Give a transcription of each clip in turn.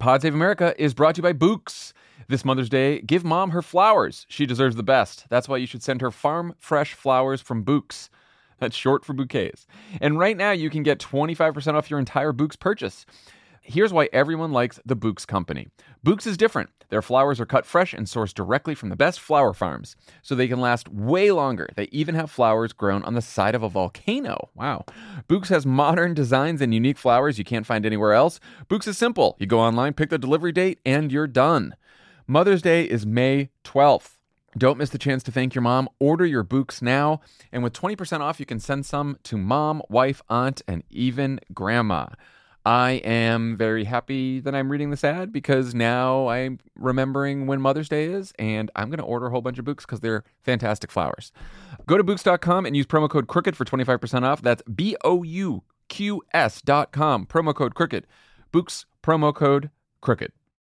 Pod Save America is brought to you by Books. This Mother's Day, give mom her flowers. She deserves the best. That's why you should send her farm fresh flowers from Books. That's short for bouquets. And right now, you can get 25% off your entire Books purchase. Here's why everyone likes the Books company. Books is different. Their flowers are cut fresh and sourced directly from the best flower farms, so they can last way longer. They even have flowers grown on the side of a volcano. Wow. Books has modern designs and unique flowers you can't find anywhere else. Books is simple. You go online, pick the delivery date, and you're done. Mother's Day is May 12th. Don't miss the chance to thank your mom. Order your Books now. And with 20% off, you can send some to mom, wife, aunt, and even grandma. I am very happy that I'm reading this ad because now I'm remembering when Mother's Day is, and I'm going to order a whole bunch of Books because they're fantastic flowers. Go to Books.com and use promo code Crooked for 25% off. That's BOUQS.com. Promo code Crooked. Books, promo code Crooked.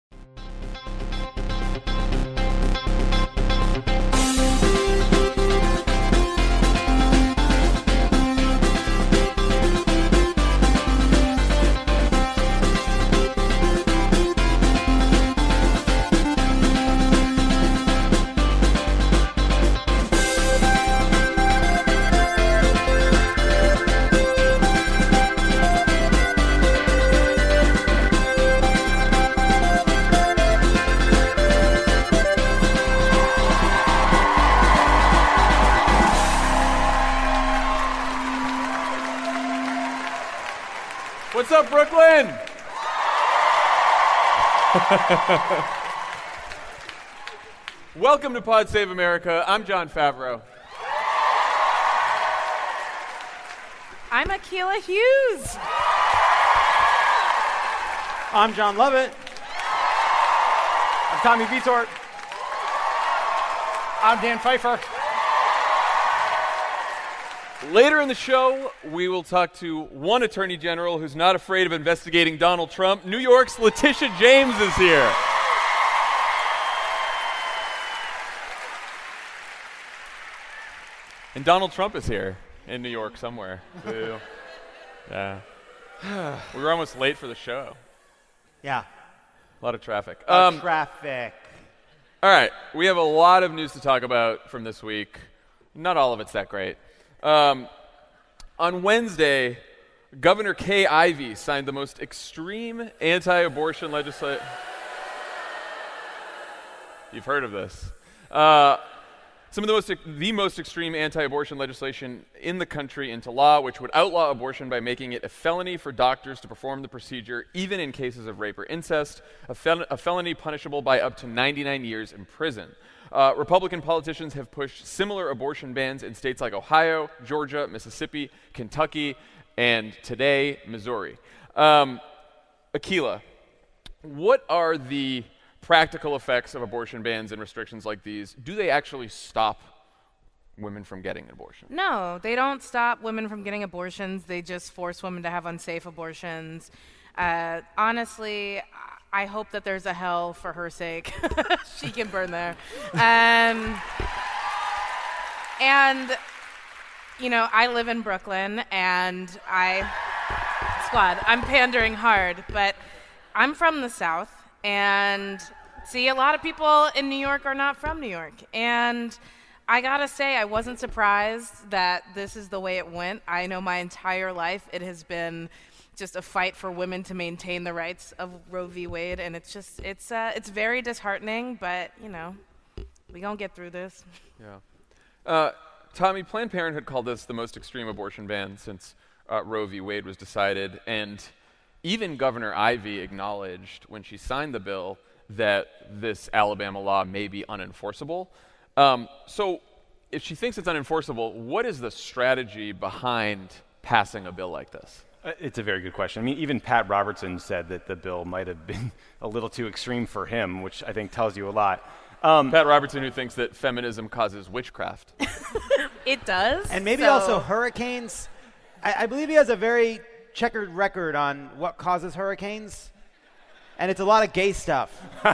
What's up, Brooklyn? Welcome to Pod Save America. I'm Jon Favreau. I'm Akilah Hughes. I'm John Lovett. I'm Tommy Vitor. I'm Dan Pfeiffer. Later in the show, we will talk to one attorney general who's not afraid of investigating Donald Trump. New York's Letitia James is here. And Donald Trump is here in New York somewhere, too. Yeah. We were almost late for the show. Yeah. A lot of traffic. Traffic. All right. We have a lot of news to talk about from this week. Not all of it's that great. On Wednesday, Governor Kay Ivey signed the most extreme anti-abortion legislation. You've heard of this. Some of the most extreme anti-abortion legislation in the country into law, which would outlaw abortion by making it a felony for doctors to perform the procedure, even in cases of rape or incest, a felony punishable by up to 99 years in prison. Republican politicians have pushed similar abortion bans in states like Ohio, Georgia, Mississippi, Kentucky, and today, Missouri. Akilah, what are the practical effects of abortion bans and restrictions like these? Do they actually stop women from getting an abortion? No, they don't stop women from getting abortions. They just force women to have unsafe abortions. Honestly, I hope that there's a hell for her sake. She can burn there. And, you know, I live in Brooklyn, and I'm pandering hard, but I'm from the South, and see, a lot of people in New York are not from New York. And I gotta say, I wasn't surprised that this is the way it went. I know my entire life it has been just a fight for women to maintain the rights of Roe v. Wade, and it's very disheartening, but, you know, we gonna get through this. Yeah. Tommy, Planned Parenthood called this the most extreme abortion ban since Roe v. Wade was decided, and even Governor Ivey acknowledged when she signed the bill that this Alabama law may be unenforceable. So if she thinks it's unenforceable, what is the strategy behind passing a bill like this? It's a very good question. I mean, even Pat Robertson said that the bill might have been a little too extreme for him, which I think tells you a lot. Pat Robertson, who thinks that feminism causes witchcraft. It does. And maybe also hurricanes. I believe he has a very checkered record on what causes hurricanes. And it's a lot of gay stuff.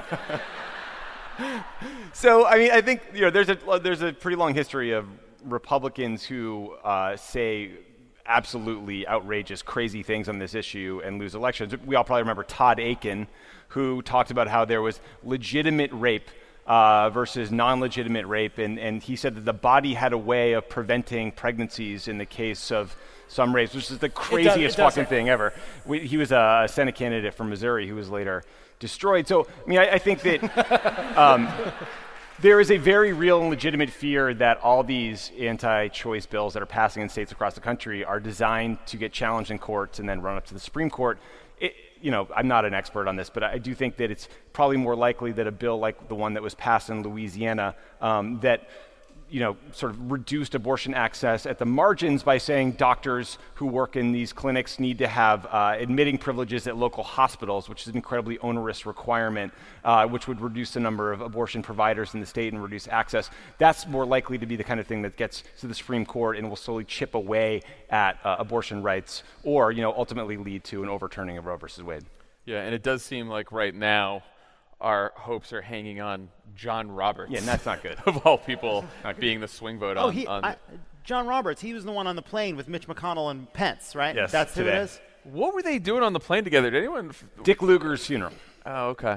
So, I mean, I think there's a pretty long history of Republicans who say absolutely outrageous, crazy things on this issue and lose elections. We all probably remember Todd Akin, who talked about how there was legitimate rape versus non-legitimate rape, and he said that the body had a way of preventing pregnancies in the case of some rapes, which is the craziest fucking thing ever. He was a Senate candidate from Missouri who was later destroyed. So, I mean, I think that there is a very real and legitimate fear that all these anti-choice bills that are passing in states across the country are designed to get challenged in courts and then run up to the Supreme Court. I'm not an expert on this, but I do think that it's probably more likely that a bill like the one that was passed in Louisiana that sort of reduced abortion access at the margins by saying doctors who work in these clinics need to have admitting privileges at local hospitals, which is an incredibly onerous requirement, which would reduce the number of abortion providers in the state and reduce access. That's more likely to be the kind of thing that gets to the Supreme Court and will slowly chip away at abortion rights, or ultimately lead to an overturning of Roe versus Wade. Yeah, and it does seem like right now our hopes are hanging on John Roberts. Yeah, and that's not good. Of all people, being the swing vote on John Roberts, he was the one on the plane with Mitch McConnell and Pence, right? Yes, that's who it is. What were they doing on the plane together? Did anyone? Dick Lugar's funeral. Oh, okay.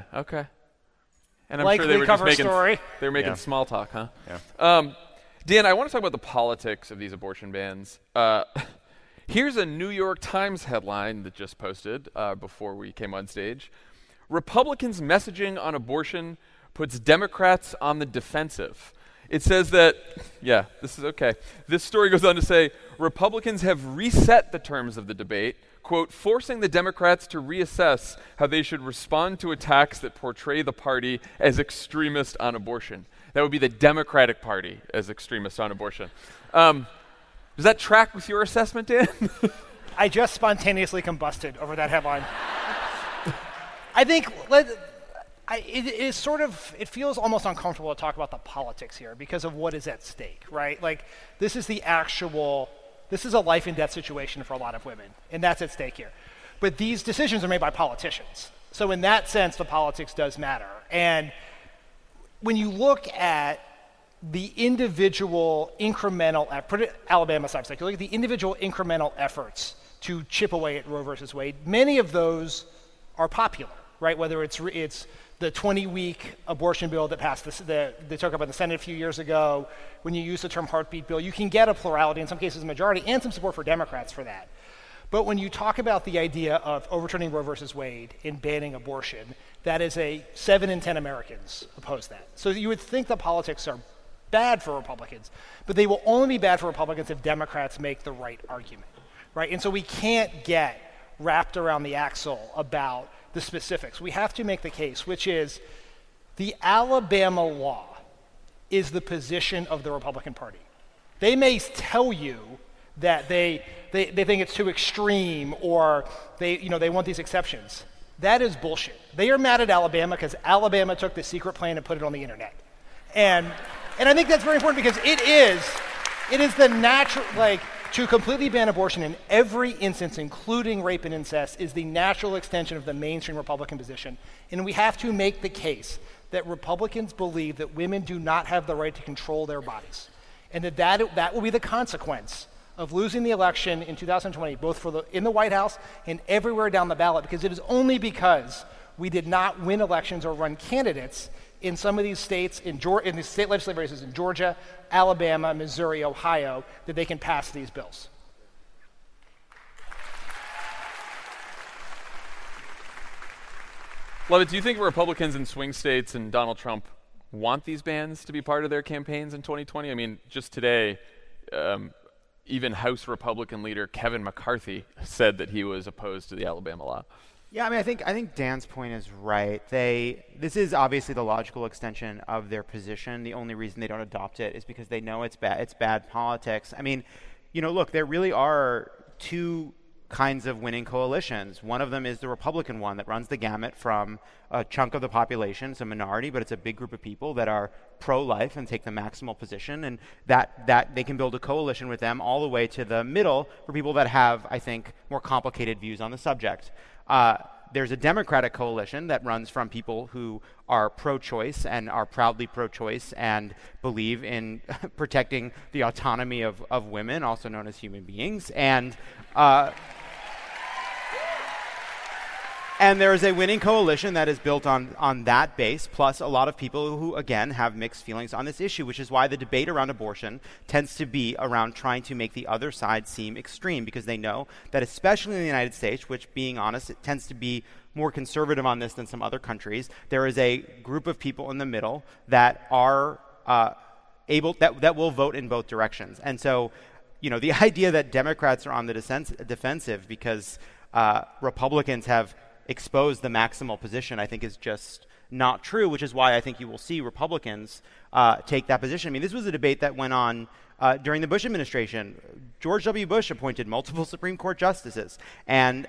And I'm Likely sure they were just making story. They were making small talk, huh? Yeah. Dan, I want to talk about the politics of these abortion bans. Here's a New York Times headline that just posted before we came on stage. Republicans' messaging on abortion puts Democrats on the defensive. It says that, this is okay. This story goes on to say, Republicans have reset the terms of the debate, quote, forcing the Democrats to reassess how they should respond to attacks that portray the party as extremist on abortion. That would be the Democratic Party as extremist on abortion. Does that track with your assessment, Dan? I just spontaneously combusted over that headline. I think it feels almost uncomfortable to talk about the politics here because of what is at stake, right? Like, this is a life and death situation for a lot of women, and that's at stake here. But these decisions are made by politicians. So in that sense, the politics does matter. And when you look at the individual incremental, put Alabama aside, you look at the individual incremental efforts to chip away at Roe versus Wade, many of those are popular, right? Whether it's the 20-week abortion bill that passed, they took up in the Senate a few years ago. When you use the term heartbeat bill, you can get a plurality, in some cases a majority, and some support for Democrats for that. But when you talk about the idea of overturning Roe versus Wade and banning abortion, that is 7 in 10 Americans oppose that. So you would think the politics are bad for Republicans, but they will only be bad for Republicans if Democrats make the right argument, right? And so we can't get wrapped around the axle about the specifics. We have to make the case, which is the Alabama law is the position of the Republican Party. They may tell you that they think it's too extreme or they want these exceptions. That is bullshit. They are mad at Alabama because Alabama took the secret plan and put it on the internet. And I think that's very important because it is the natural, to completely ban abortion in every instance, including rape and incest, is the natural extension of the mainstream Republican position. And we have to make the case that Republicans believe that women do not have the right to control their bodies. And that will be the consequence of losing the election in 2020, both in the White House and everywhere down the ballot, because it is only because we did not win elections or run candidates in some of these states, in the state legislative races in Georgia, Alabama, Missouri, Ohio, that they can pass these bills. Lovett, do you think Republicans in swing states and Donald Trump want these bans to be part of their campaigns in 2020? I mean, just today, even House Republican leader Kevin McCarthy said that he was opposed to the Alabama law. Yeah, I mean, I think Dan's point is right. This is obviously the logical extension of their position. The only reason they don't adopt it is because they know it's bad. It's bad politics. I mean, look, there really are two kinds of winning coalitions. One of them is the Republican one that runs the gamut from a chunk of the population. It's a minority, but it's a big group of people that are pro-life and take the maximal position, and that they can build a coalition with them all the way to the middle for people that have, I think, more complicated views on the subject. there's a Democratic coalition that runs from people who are pro-choice and are proudly pro-choice and believe in protecting the autonomy of women, also known as human beings. And there is a winning coalition that is built on that base, plus a lot of people who, again, have mixed feelings on this issue, which is why the debate around abortion tends to be around trying to make the other side seem extreme, because they know that, especially in the United States, which, being honest, it tends to be more conservative on this than some other countries, there is a group of people in the middle that are that will vote in both directions. And so, the idea that Democrats are on the defensive because Republicans have exposed the maximal position, I think, is just not true, which is why I think you will see Republicans take that position. I mean, this was a debate that went on during the Bush administration. George W. Bush appointed multiple Supreme Court justices, and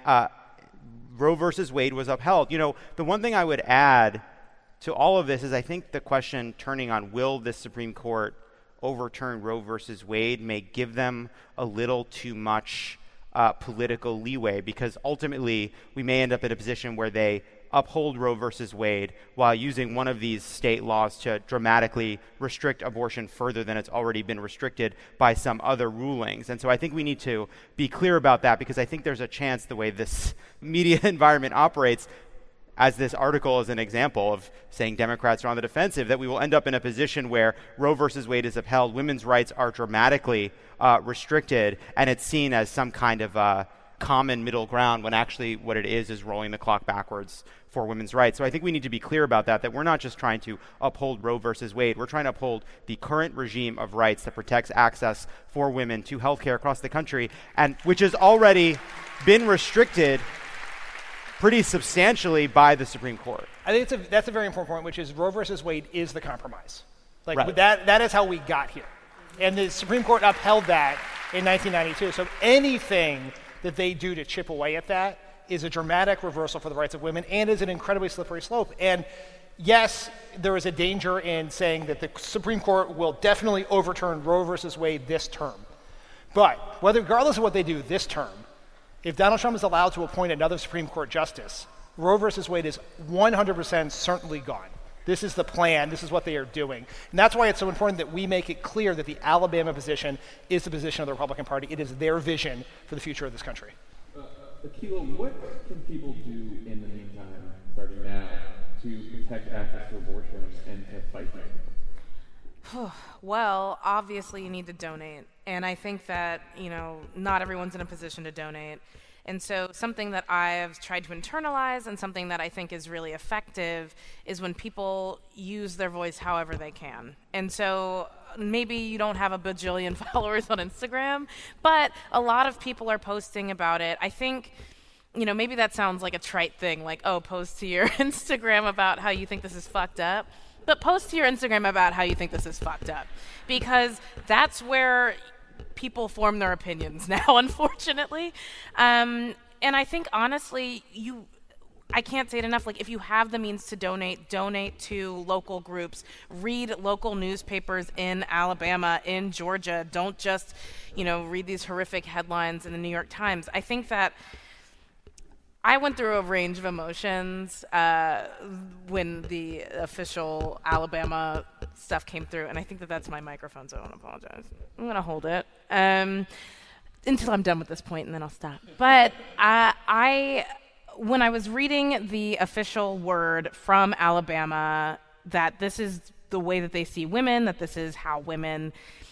Roe versus Wade was upheld. The one thing I would add to all of this is I think the question turning on will this Supreme Court overturn Roe versus Wade may give them a little too much political leeway, because ultimately we may end up in a position where they uphold Roe versus Wade while using one of these state laws to dramatically restrict abortion further than it's already been restricted by some other rulings. And so I think we need to be clear about that, because I think there's a chance, the way this media environment operates, as this article is an example of saying Democrats are on the defensive, that we will end up in a position where Roe versus Wade is upheld, women's rights are dramatically restricted, and it's seen as some kind of common middle ground, when actually what it is rolling the clock backwards for women's rights. So I think we need to be clear about that we're not just trying to uphold Roe versus Wade, we're trying to uphold the current regime of rights that protects access for women to healthcare across the country, and which has already been restricted pretty substantially by the Supreme Court. I think that's a very important point, which is Roe versus Wade is the compromise. Right. That is how we got here. And the Supreme Court upheld that in 1992. So anything that they do to chip away at that is a dramatic reversal for the rights of women and is an incredibly slippery slope. And yes, there is a danger in saying that the Supreme Court will definitely overturn Roe versus Wade this term. But regardless of what they do this term, if Donald Trump is allowed to appoint another Supreme Court justice, Roe versus Wade is 100% certainly gone. This is the plan. This is what they are doing. And that's why it's so important that we make it clear that the Alabama position is the position of the Republican Party. It is their vision for the future of this country. Akilah, what can people do in the meantime, starting now, to protect access to abortion and to fight that? Well, obviously you need to donate. And I think that, not everyone's in a position to donate. And so something that I've tried to internalize and something that I think is really effective is when people use their voice however they can. And so maybe you don't have a bajillion followers on Instagram, but a lot of people are posting about it. I think, maybe that sounds like a trite thing, like, post to your Instagram about how you think this is fucked up. But post to your Instagram about how you think this is fucked up, because that's where people form their opinions now, unfortunately. And I think, honestly, I can't say it enough. Like, if you have the means to donate to local groups. Read local newspapers in Alabama, in Georgia. Don't just, read these horrific headlines in the New York Times. I think that I went through a range of emotions when the official Alabama stuff came through, and I think that that's my microphone, so I don't apologize. I'm going to hold it until I'm done with this point, and then I'll stop. But when I was reading the official word from Alabama that this is the way that they see women, that this is how women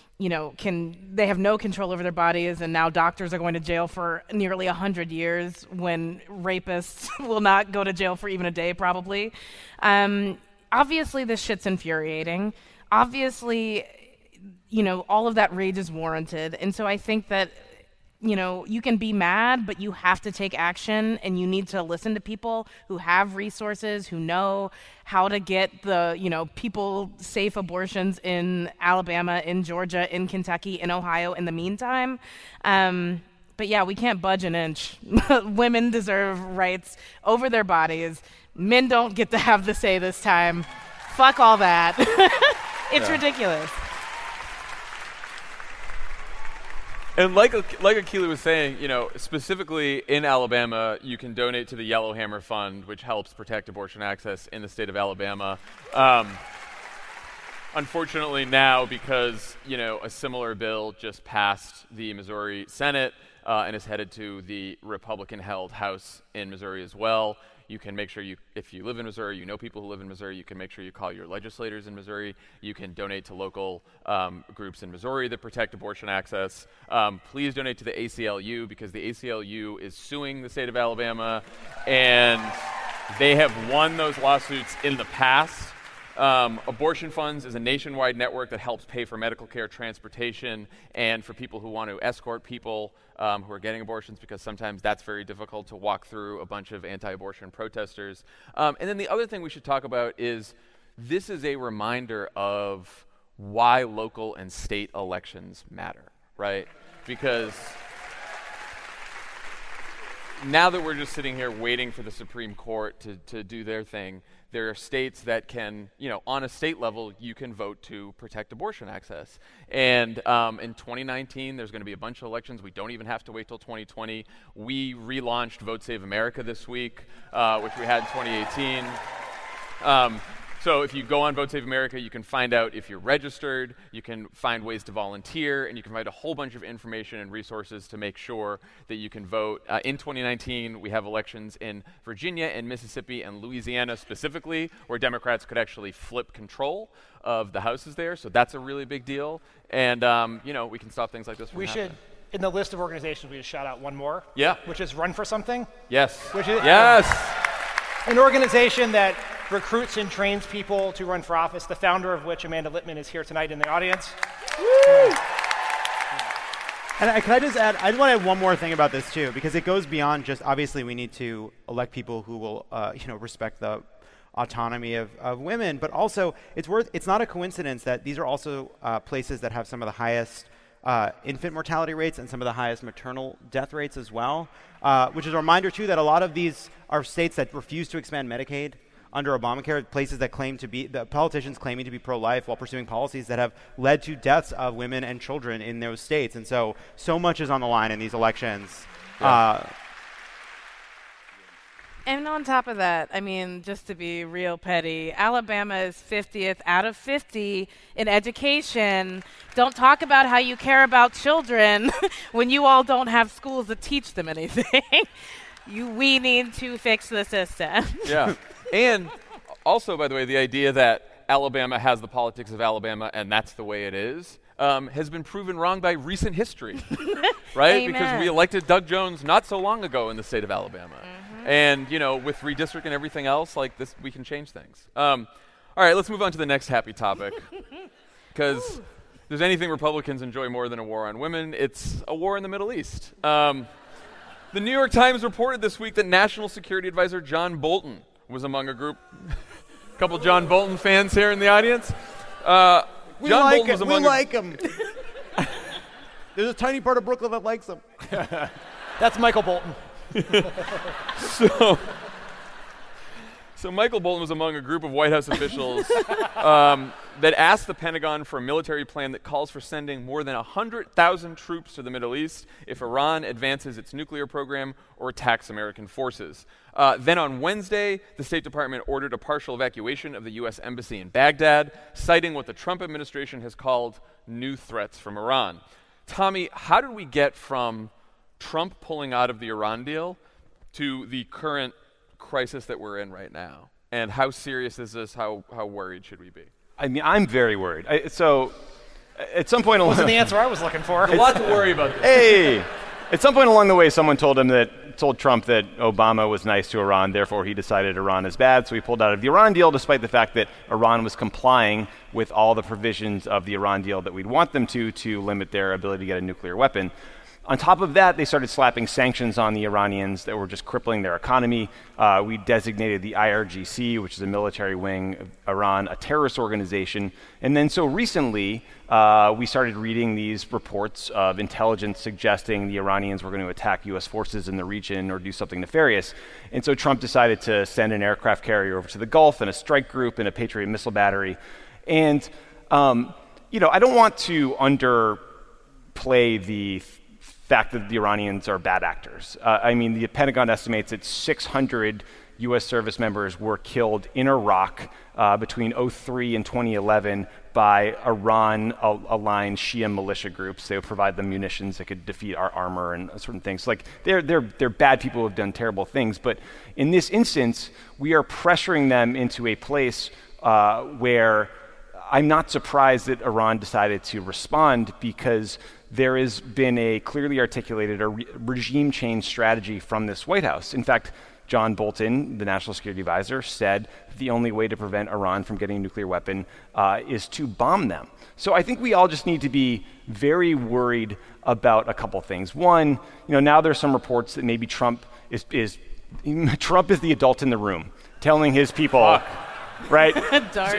they have no control over their bodies, and now doctors are going to jail for nearly 100 years when rapists will not go to jail for even a day, probably. Obviously, this shit's infuriating. Obviously, all of that rage is warranted. And so I think that, you can be mad, but you have to take action, and you need to listen to people who have resources, who know how to get the, people safe abortions in Alabama, in Georgia, in Kentucky, in Ohio in the meantime. But yeah, we can't budge an inch. Women deserve rights over their bodies. Men don't get to have the say this time. Fuck all that. It's ridiculous. And like Akila was saying, specifically in Alabama, you can donate to the Yellowhammer Fund, which helps protect abortion access in the state of Alabama. Unfortunately now, because, a similar bill just passed the Missouri Senate and is headed to the Republican-held House in Missouri as well, you can make sure if you live in Missouri, you know people who live in Missouri, you can make sure you call your legislators in Missouri. You can donate to local groups in Missouri that protect abortion access. Please donate to the ACLU, because the ACLU is suing the state of Alabama, and they have won those lawsuits in the past. Abortion Funds is a nationwide network that helps pay for medical care, transportation, and for people who want to escort people who are getting abortions, because sometimes that's very difficult to walk through a bunch of anti-abortion protesters. And then the other thing we should talk about is this is a reminder of why local and state elections matter, right? Because now that we're just sitting here waiting for the Supreme Court to do their thing, there are states that can, on a state level, you can vote to protect abortion access. And in 2019, there's going to be a bunch of elections. We don't even have to wait till 2020. We relaunched Vote Save America this week, which we had in 2018. So if you go on Vote Save America, you can find out if you're registered, you can find ways to volunteer, and you can find a whole bunch of information and resources to make sure that you can vote. In 2019, we have elections in Virginia and Mississippi and Louisiana specifically, where Democrats could actually flip control of the houses there. So that's a really big deal. And, we can stop things like this from happening. In the list of organizations, we just shout out one more. Yeah. Which is Run for Something. Yes. Yes. An organization that recruits and trains people to run for office, the founder of which, Amanda Littman, is here tonight in the audience. Woo! And can I just add, I just want to add one more thing about this too, because it goes beyond just, obviously we need to elect people who will, respect the autonomy of women, but also it's not a coincidence that these are also places that have some of the highest infant mortality rates and some of the highest maternal death rates as well, which is a reminder too that a lot of these are states that refuse to expand Medicaid under Obamacare, places that claim to be, the politicians claiming to be pro-life while pursuing policies that have led to deaths of women and children in those states. And so much is on the line in these elections. Yeah. And on top of that, just to be real petty, Alabama is 50th out of 50 in education. Don't talk about how you care about children when you all don't have schools that teach them anything. We need to fix the system. Yeah. And also, by the way, the idea that Alabama has the politics of Alabama and that's the way it is has been proven wrong by recent history, right? Amen. Because we elected Doug Jones not so long ago in the state of Alabama. Mm-hmm. And, with redistricting and everything else, like this, we can change things. All right, let's move on to the next happy topic. Because if there's anything Republicans enjoy more than a war on women, it's a war in the Middle East. The New York Times reported this week that National Security Advisor John Bolton was among a group. A couple John Bolton fans here in the audience. We like him. There's a tiny part of Brooklyn that likes him. That's Michael Bolton. So Michael Bolton was among a group of White House officials that asked the Pentagon for a military plan that calls for sending more than 100,000 troops to the Middle East if Iran advances its nuclear program or attacks American forces. Then on Wednesday, the State Department ordered a partial evacuation of the U.S. Embassy in Baghdad, citing what the Trump administration has called new threats from Iran. Tommy, how did we get from Trump pulling out of the Iran deal to the current crisis that we're in right now? And how serious is this? How worried should we be? I'm very worried. So at some point along wasn't the answer I was looking for. A lot to worry about this. Hey, at some point along the way, someone told Trump that Obama was nice to Iran, therefore he decided Iran is bad, so he pulled out of the Iran deal, despite the fact that Iran was complying with all the provisions of the Iran deal that we'd want them to limit their ability to get a nuclear weapon. On top of that, they started slapping sanctions on the Iranians that were just crippling their economy. We designated the IRGC, which is a military wing of Iran, a terrorist organization. And then so recently, we started reading these reports of intelligence suggesting the Iranians were going to attack U.S. forces in the region or do something nefarious. And so Trump decided to send an aircraft carrier over to the Gulf and a strike group and a Patriot missile battery. And, I don't want to underplay the fact that the Iranians are bad actors. I mean, the Pentagon estimates that 600 U.S. service members were killed in Iraq between 2003 and 2011 by Iran-aligned Shia militia groups. They would provide them munitions that could defeat our armor and certain things. Like, they're bad people who have done terrible things. But in this instance, we are pressuring them into a place where I'm not surprised that Iran decided to respond, because there has been a clearly articulated regime change strategy from this White House. In fact, John Bolton, the National Security Advisor, said the only way to prevent Iran from getting a nuclear weapon is to bomb them. So I think we all just need to be very worried about a couple things. One, now there's some reports that maybe Trump is the adult in the room, telling his people, right? Dark.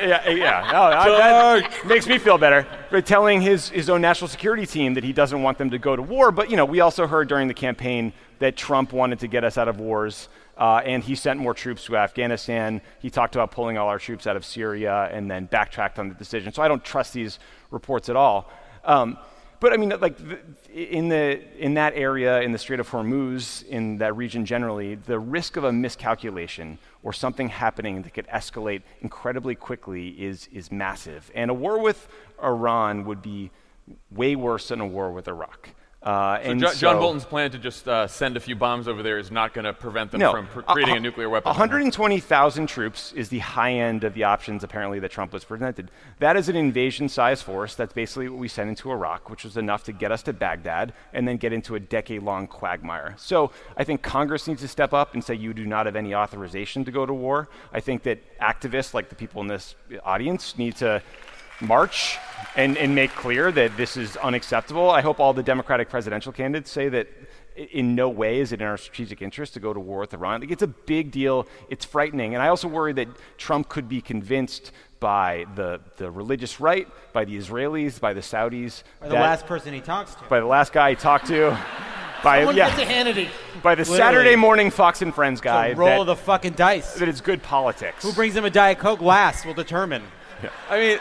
That makes me feel better. Right, telling his own national security team that he doesn't want them to go to war. But we also heard during the campaign that Trump wanted to get us out of wars. And he sent more troops to Afghanistan. He talked about pulling all our troops out of Syria and then backtracked on the decision. So I don't trust these reports at all. But I mean, like in that area, in the Strait of Hormuz, in that region generally, the risk of a miscalculation or something happening that could escalate incredibly quickly is massive. And a war with Iran would be way worse than a war with Iraq. John Bolton's plan to just send a few bombs over there is not going to prevent them from creating a nuclear weapon. 120,000 troops is the high end of the options, apparently, that Trump was presented. That is an invasion-sized force. That's basically what we sent into Iraq, which was enough to get us to Baghdad and then get into a decade-long quagmire. So I think Congress needs to step up and say you do not have any authorization to go to war. I think that activists, like the people in this audience, need to march and make clear that this is unacceptable. I hope all the Democratic presidential candidates say that in no way is it in our strategic interest to go to war with Iran. Like, it's a big deal. It's frightening. And I also worry that Trump could be convinced by the religious right, by the Israelis, by the Saudis. Or the last person he talks to. By the last guy he talked to. By Hannity. By the Saturday morning Fox and Friends guy. Roll of the fucking dice. That it's good politics. Who brings him a Diet Coke last will determine. Yeah. I mean,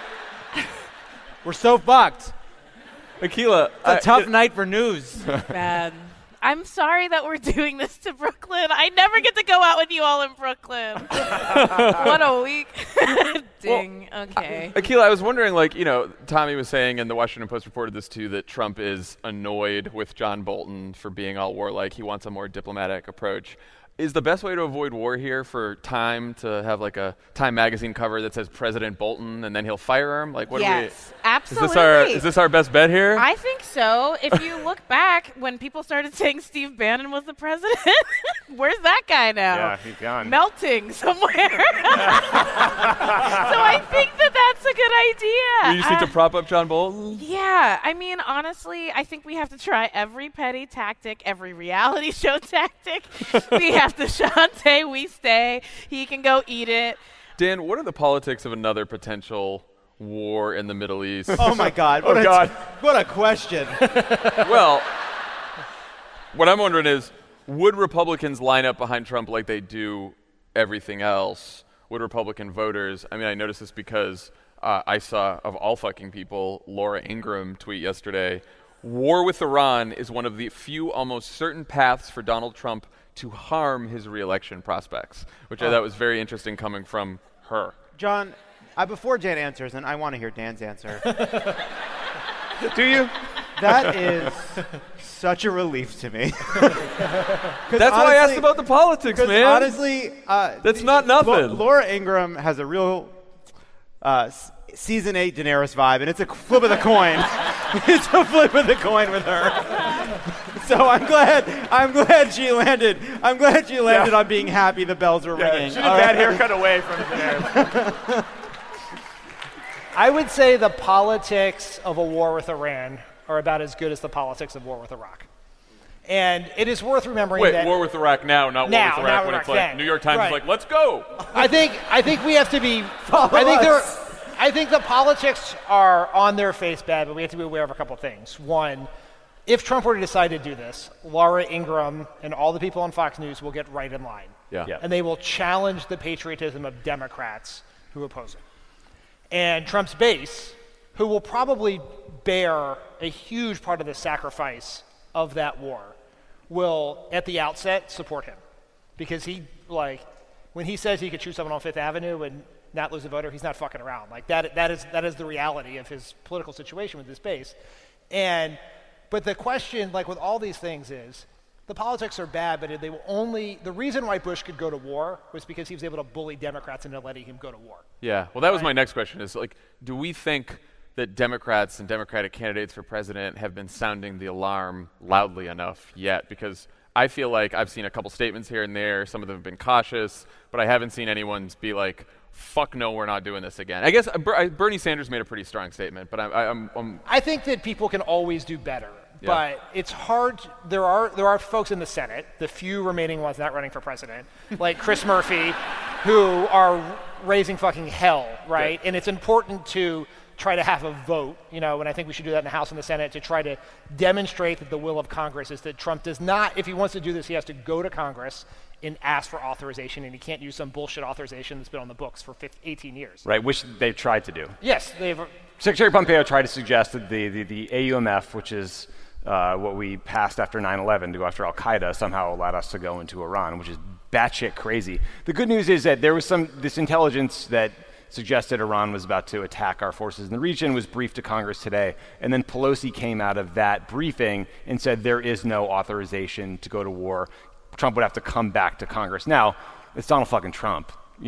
we're so fucked. Akilah, it's a tough night for news. Bad. I'm sorry that we're doing this to Brooklyn. I never get to go out with you all in Brooklyn. What a week. Ding. Well, okay. Akilah, I was wondering, Tommy was saying, and the Washington Post reported this too, that Trump is annoyed with John Bolton for being all warlike. He wants a more diplomatic approach. Is the best way to avoid war here for Time to have like a Time magazine cover that says President Bolton and then he'll fire him? Like, what yes, do we? Absolutely. Is this our best bet here? I think so. If you look back when people started saying Steve Bannon was the president, where's that guy now? Yeah, he's gone. Melting somewhere. So I think that's a good idea. You just need to prop up John Bolton? Yeah. I mean, honestly, I think we have to try every petty tactic, every reality show tactic. We have to Shantae, we stay. He can go eat it. Dan, what are the politics of another potential war in the Middle East? Oh, my God. What a question. Well, what I'm wondering is, would Republicans line up behind Trump like they do everything else? Would Republican voters? I mean, I noticed this because I saw, of all fucking people, Laura Ingraham tweet yesterday, war with Iran is one of the few almost certain paths for Donald Trump to harm his re-election prospects, which I thought was very interesting coming from her. John, before Dan answers, and I want to hear Dan's answer. Do you? That is such a relief to me. That's why I asked about the politics, man. Honestly, that's not nothing. Laura Ingraham has a real season 8 Daenerys vibe, and it's a flip of the coin. It's a flip of the coin with her. So I'm glad she landed. I'm glad she landed on being happy the bells were ringing. She did that haircut away from Daenerys. I would say the politics of a war with Iran are about as good as the politics of war with Iraq. And it is worth remembering that... Wait, war with Iraq now, not war with Iraq when it's like then. New York Times is like, let's go. I think we have to be... I think the politics are on their face bad, but we have to be aware of a couple things. One, if Trump were to decide to do this, Laura Ingraham and all the people on Fox News will get right in line. Yeah. And they will challenge the patriotism of Democrats who oppose it. And Trump's base, who will probably bear a huge part of the sacrifice of that war will, at the outset, support him. Because when he says he could shoot someone on Fifth Avenue and not lose a voter, he's not fucking around. Like that is the reality of his political situation with this base. But the question, like with all these things, is the politics are bad, but they will only. The reason why Bush could go to war was because he was able to bully Democrats into letting him go to war. Yeah. Well, that was my next question. Is like, do we think that Democrats and Democratic candidates for president have been sounding the alarm loudly enough yet? Because I feel like I've seen a couple statements here and there. Some of them have been cautious, but I haven't seen anyone be like, fuck no, we're not doing this again. I guess Bernie Sanders made a pretty strong statement, but I think that people can always do better, but it's hard. There are folks in the Senate, the few remaining ones not running for president, like Chris Murphy, who are raising fucking hell, right? And it's important to try to have a vote, and I think we should do that in the House and the Senate to try to demonstrate that the will of Congress is that Trump does not, if he wants to do this, he has to go to Congress and ask for authorization, and he can't use some bullshit authorization that's been on the books for 18 years. Right, which they've tried to do. Yes, they've. Secretary Pompeo tried to suggest that the AUMF, which is what we passed after 9/11 to go after Al-Qaeda, somehow allowed us to go into Iran, which is batshit crazy. The good news is that there was this intelligence that suggested Iran was about to attack our forces in the region, was briefed to Congress today. And then Pelosi came out of that briefing and said there is no authorization to go to war. Trump would have to come back to Congress. Now, it's Donald fucking Trump.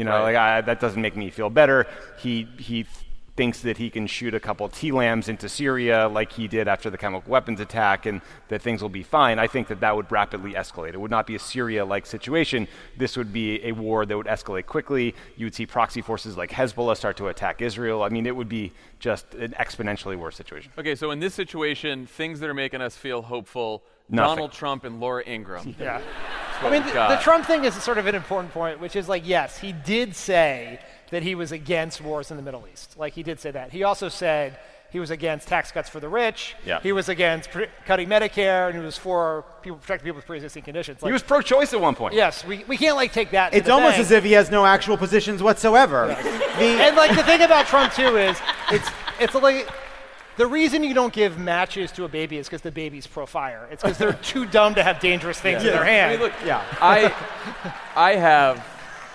That doesn't make me feel better. He thinks that he can shoot a couple T-LAMs into Syria like he did after the chemical weapons attack and that things will be fine. I think that would rapidly escalate. It would not be a Syria-like situation. This would be a war that would escalate quickly. You would see proxy forces like Hezbollah start to attack Israel. I mean, it would be just an exponentially worse situation. Okay, so in this situation, things that are making us feel hopeful, Nothing. Donald Trump and Laura Ingraham. Yeah. I mean, the Trump thing is sort of an important point, which is like, yes, he did say that he was against wars in the Middle East. Like, he did say that. He also said he was against tax cuts for the rich. Yeah. He was against cutting Medicare, and he was for protecting people with pre-existing conditions. Like, he was pro-choice at one point. Yes, we can't take that. It's almost as if he has no actual positions whatsoever. Yes. And the thing about Trump too is it's like the reason you don't give matches to a baby is because the baby's pro-fire. It's because they're too dumb to have dangerous things in their hand. I mean, look, I have.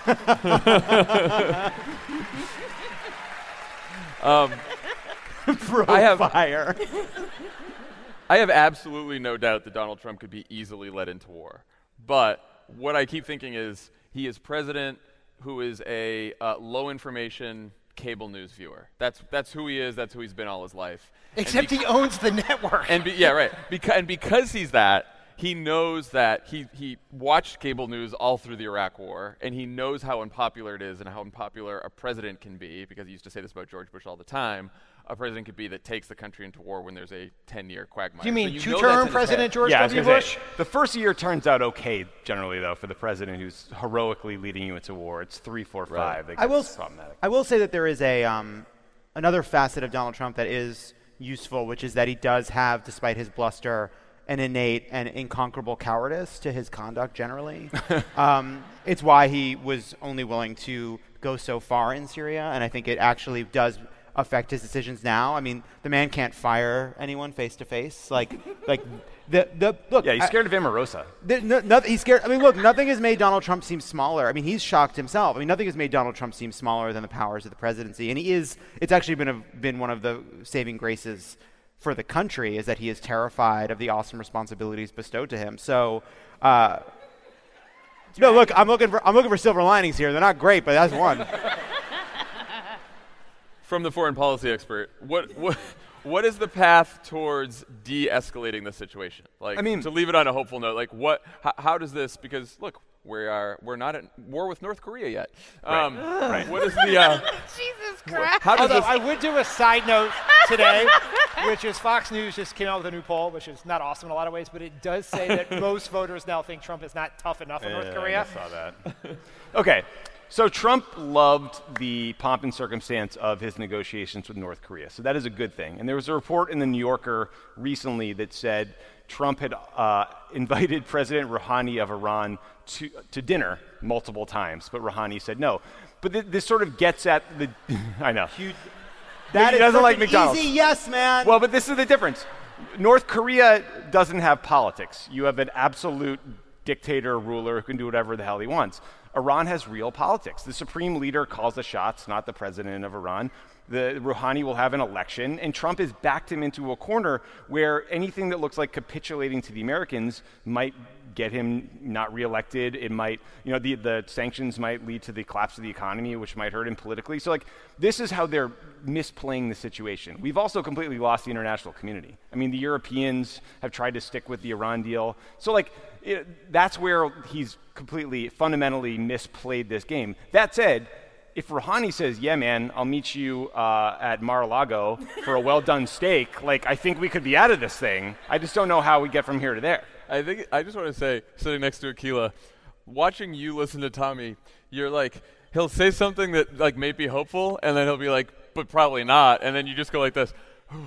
Fire. I have absolutely no doubt that Donald Trump could be easily led into war. But what I keep thinking is he is president who is a low information cable news viewer. That's who he is. That's who he's been all his life. Except he owns the network. Because he's that. He knows that he watched cable news all through the Iraq War, and he knows how unpopular it is and how unpopular a president can be, because he used to say this about George Bush all the time. A president could be that takes the country into war when there's a 10-year quagmire. You mean two-term President George W. Bush? The first year turns out okay, generally, though, for the president who's heroically leading you into war. It's 3, 4, 5 that gets problematic. I will say that there is another facet of Donald Trump that is useful, which is that he does have, despite his bluster, an innate and inconquerable cowardice to his conduct generally. It's why he was only willing to go so far in Syria, and I think it actually does affect his decisions now. I mean, the man can't fire anyone face to face. Look. Yeah, he's scared of Omarosa. He's scared. I mean, look, nothing has made Donald Trump seem smaller. I mean, he's shocked himself. I mean, nothing has made Donald Trump seem smaller than the powers of the presidency, and it's actually been one of the saving graces for the country is that he is terrified of the awesome responsibilities bestowed to him. So, look, I'm looking for silver linings here. They're not great, but that's one. From the foreign policy expert, what is the path towards de-escalating the situation? Like, I mean, to leave it on a hopeful note, like how does this? Because look, we're not at war with North Korea yet. Right. What is the? Jesus Christ! I would do a side note today, which is Fox News just came out with a new poll, which is not awesome in a lot of ways, but it does say that most voters now think Trump is not tough enough in North Korea. I saw that. Okay. So Trump loved the pomp and circumstance of his negotiations with North Korea. So that is a good thing. And there was a report in the New Yorker recently that said Trump had invited President Rouhani of Iran to dinner multiple times, but Rouhani said no. But this sort of gets at the – I know. That he doesn't like easy, McDonald's. yes, man. Well, but this is the difference. North Korea doesn't have politics. You have an absolute dictator ruler who can do whatever the hell he wants. Iran has real politics. The supreme leader calls the shots, not the president of Iran. The Rouhani will have an election, and Trump has backed him into a corner where anything that looks like capitulating to the Americans might get him not reelected. It might, the sanctions might lead to the collapse of the economy, which might hurt him politically. So, this is how they're misplaying the situation. We've also completely lost the international community. I mean, the Europeans have tried to stick with the Iran deal. So, that's where he's completely, fundamentally misplayed this game. That said, if Rouhani says, yeah, man, I'll meet you at Mar-a-Lago for a well-done steak, I think we could be out of this thing. I just don't know how we get from here to there. I just want to say, sitting next to Akilah, watching you listen to Tommy, you're he'll say something that may be hopeful, and then he'll be but probably not, and then you just go like this.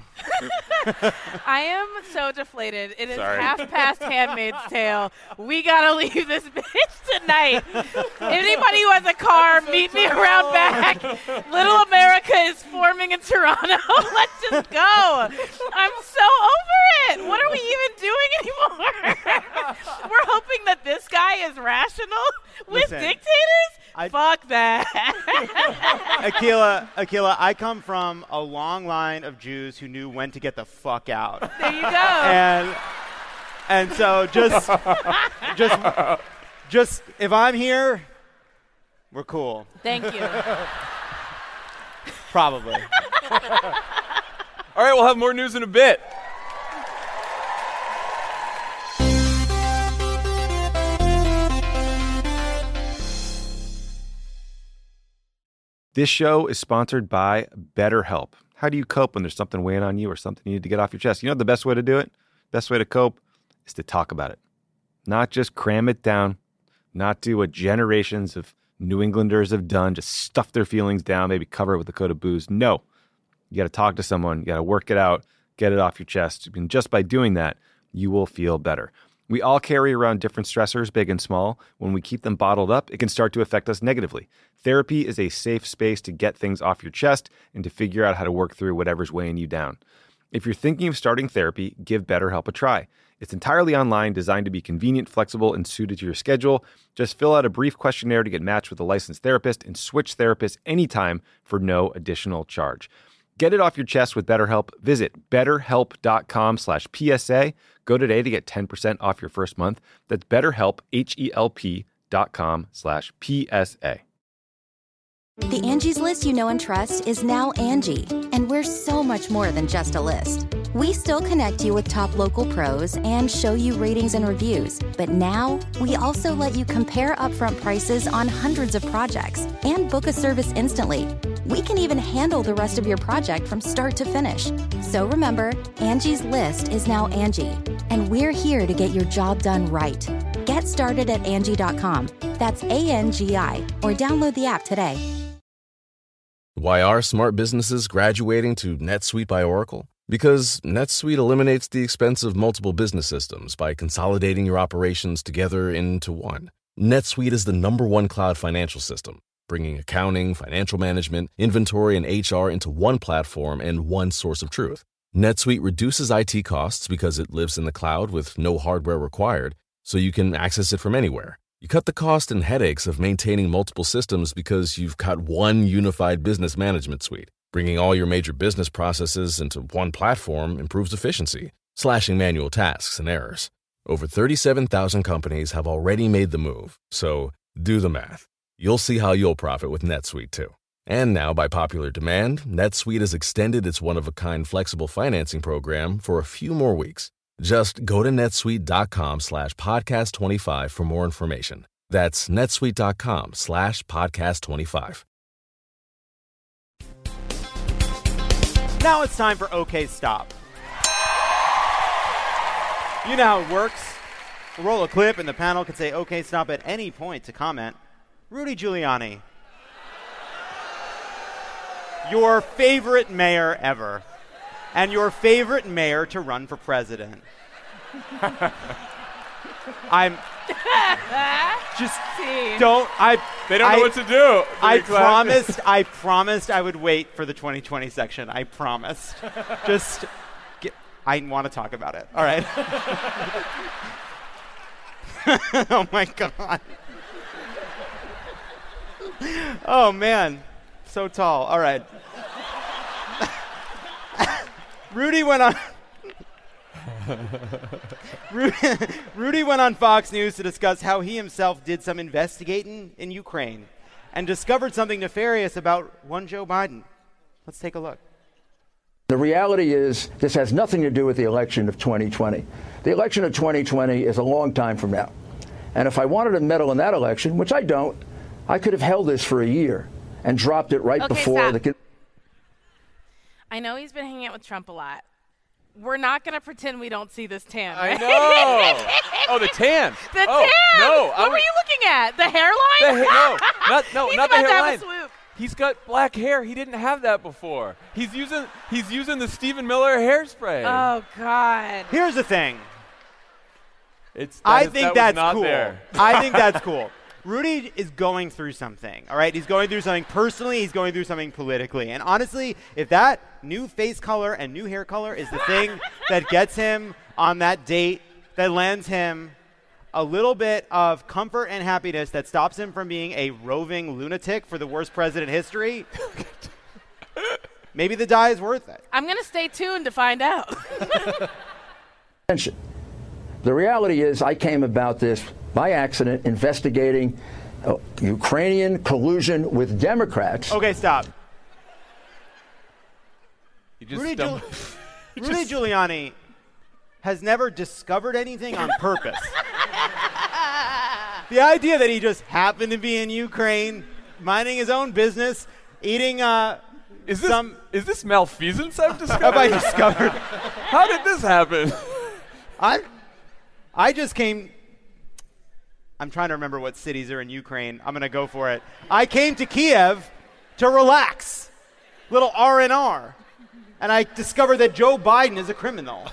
I am so deflated. It is 1:30 Handmaid's Tale. We gotta leave this bitch tonight. Anybody who has a car, meet me around back. Little America is forming in Toronto. Let's just go. I'm so over it. What are we even doing anymore? We're hoping that this guy is rational with dictators? Fuck that. Akilah, I come from a long line of Jews who knew when to get the fuck out. There you go. And so just if I'm here, we're cool. Thank you. Probably. All right, we'll have more news in a bit. This show is sponsored by BetterHelp. How do you cope when there's something weighing on you or something you need to get off your chest? You know the best way to do it? Best way to cope is to talk about it. Not just cram it down, not do what generations of New Englanders have done, just stuff their feelings down, maybe cover it with a coat of booze. No. You got to talk to someone. You got to work it out, get it off your chest. And just by doing that, you will feel better. We all carry around different stressors, big and small. When we keep them bottled up, it can start to affect us negatively. Therapy is a safe space to get things off your chest and to figure out how to work through whatever's weighing you down. If you're thinking of starting therapy, give BetterHelp a try. It's entirely online, designed to be convenient, flexible, and suited to your schedule. Just fill out a brief questionnaire to get matched with a licensed therapist and switch therapists anytime for no additional charge. Get it off your chest with BetterHelp. Visit betterhelp.com/PSA. Go today to get 10% off your first month. That's BetterHelp, HELP.com/PSA. The Angie's List you know and trust is now Angie, and we're so much more than just a list. We still connect you with top local pros and show you ratings and reviews, but now we also let you compare upfront prices on hundreds of projects and book a service instantly. We can even handle the rest of your project from start to finish. So remember, Angie's List is now Angie, and we're here to get your job done right. Get started at Angie.com. That's ANGI, or download the app today. Why are smart businesses graduating to NetSuite by Oracle? Because NetSuite eliminates the expense of multiple business systems by consolidating your operations together into one. NetSuite is the #1 cloud financial system, bringing accounting, financial management, inventory, and HR into one platform and one source of truth. NetSuite reduces IT costs because it lives in the cloud with no hardware required, so you can access it from anywhere. You cut the cost and headaches of maintaining multiple systems because you've got one unified business management suite. Bringing all your major business processes into one platform improves efficiency, slashing manual tasks and errors. Over 37,000 companies have already made the move, so do the math. You'll see how you'll profit with NetSuite too. And now, by popular demand, NetSuite has extended its one-of-a-kind flexible financing program for a few more weeks. Just go to netsuite.com/podcast25 for more information. That's netsuite.com/podcast25. Now it's time for OK Stop. You know how it works. We'll roll a clip and the panel can say OK Stop at any point to comment. Rudy Giuliani. Your favorite mayor ever. And your favorite mayor to run for president. I'm just don't. They don't know what to do. I promised I would wait for the 2020 section. I promised. Just I want to talk about it. All right. Oh, my God. Oh, man. So tall. All right. Rudy went on... Rudy went on Fox News to discuss how he himself did some investigating in Ukraine and discovered something nefarious about one Joe Biden. Let's take a look. The reality is this has nothing to do with the election of 2020. The election of 2020 is a long time from now. And if I wanted to meddle in that election, which I don't, I could have held this for a year and dropped it right before the... I know he's been hanging out with Trump a lot. We're not going to pretend we don't see this tan. I Right? know. Oh, the tan. The tan. No, what were you looking at? The hairline? No, He's not the about to have a hairline. swoop. He's got black hair. He didn't have that before. He's using the Stephen Miller hairspray. Oh God. Here's the thing. I think that's not cool. There. I think that's cool. Rudy is going through something, all right? He's going through something personally. He's going through something politically. And honestly, if that new face color and new hair color is the thing that gets him on that date, that lands him a little bit of comfort and happiness that stops him from being a roving lunatic for the worst president in history, maybe the dye is worth it. I'm going to stay tuned to find out. The reality is I came about this by accident investigating Ukrainian collusion with Democrats. Okay, stop. You just Rudy stumbled. Giuliani has never discovered anything on purpose. The idea that he just happened to be in Ukraine, minding his own business, eating Is this malfeasance I've discovered? have I discovered? How did this happen? I just came. I'm trying to remember what cities are in Ukraine. I'm going to go for it. I came to Kiev to relax. Little R&R. And I discovered that Joe Biden is a criminal.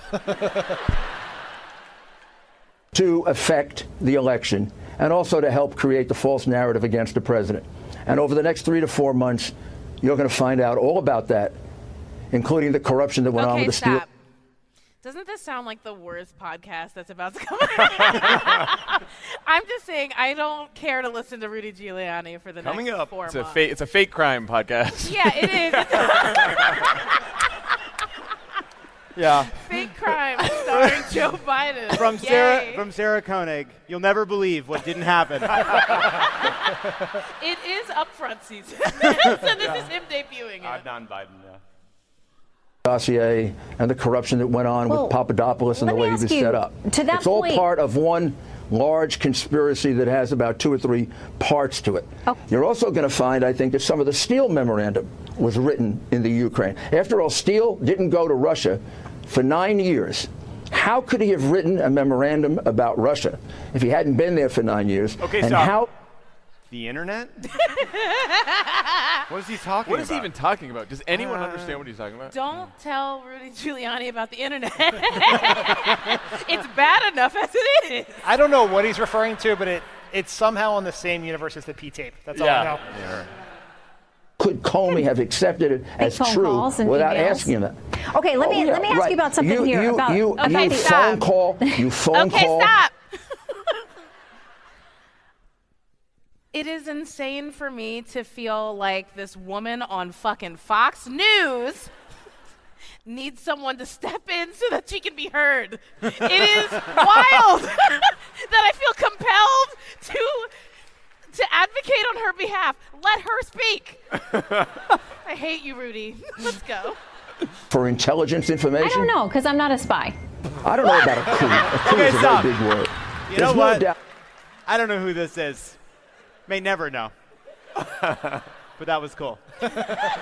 To affect the election and also to help create the false narrative against the president. And over the next 3 to 4 months, you're going to find out all about that, including the corruption that went on with the stop. Steel. Doesn't this sound like the worst podcast that's about to come out? I'm just saying I don't care to listen to Rudy Giuliani for the Coming next up, 4 it's months. it's a fake crime podcast. Yeah, it is. Yeah. Fake crime starring Joe Biden. From Sarah Koenig. You'll never believe what didn't happen. It is upfront season. So this is him debuting it. Adnan Biden, yeah. Dossier and the corruption that went on with Papadopoulos and the way he was set up. To that it's all point, part of one large conspiracy that has about 2 or 3 parts to it. Oh. You're also going to find, I think, that some of the Steele memorandum was written in the Ukraine. After all, Steele didn't go to Russia for 9 years. How could he have written a memorandum about Russia if he hadn't been there for 9 years? Okay, and stop. how? The internet? What is he talking about? What is he even talking about? Does anyone understand what he's talking about? Don't tell Rudy Giuliani about the internet. It's bad enough as it is. I don't know what he's referring to, but it's somehow in the same universe as the P-tape. That's all I know. Yeah. Could Comey have accepted it as phone true calls and without emails. asking him that? Okay, let me ask you about something here. You Okay, phone stop. call. You phone Okay, call. stop. It is insane for me to feel like this woman on fucking Fox News needs someone to step in so that she can be heard. It is wild that I feel compelled to advocate on her behalf. Let her speak. I hate you, Rudy. Let's go. For intelligence information? I don't know, because I'm not a spy. I don't know about a coup. A coup Okay, is a stop. very big word. You There's know what? No doubt. I don't know who this is. May never know. But that was cool. That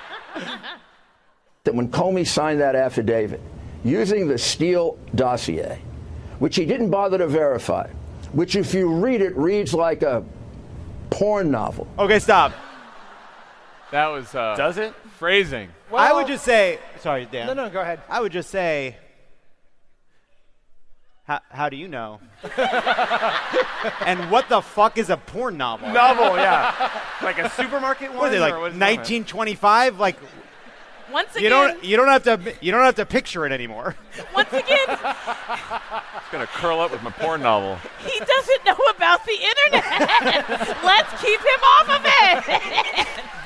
when Comey signed that affidavit, using the Steele dossier, which he didn't bother to verify, which if you read it, reads like a porn novel. Okay, stop. That was Does it? phrasing. I would just say, sorry, Dan. No, go ahead. I would just say, how do you know? And what the fuck is a porn novel? Novel, yeah. Like a supermarket one? What is it, like or what is it? 1925? Like, Once again, you don't have to picture it anymore. Once again, It's gonna curl up with my porn novel. he doesn't know about the internet. Let's keep him off of it.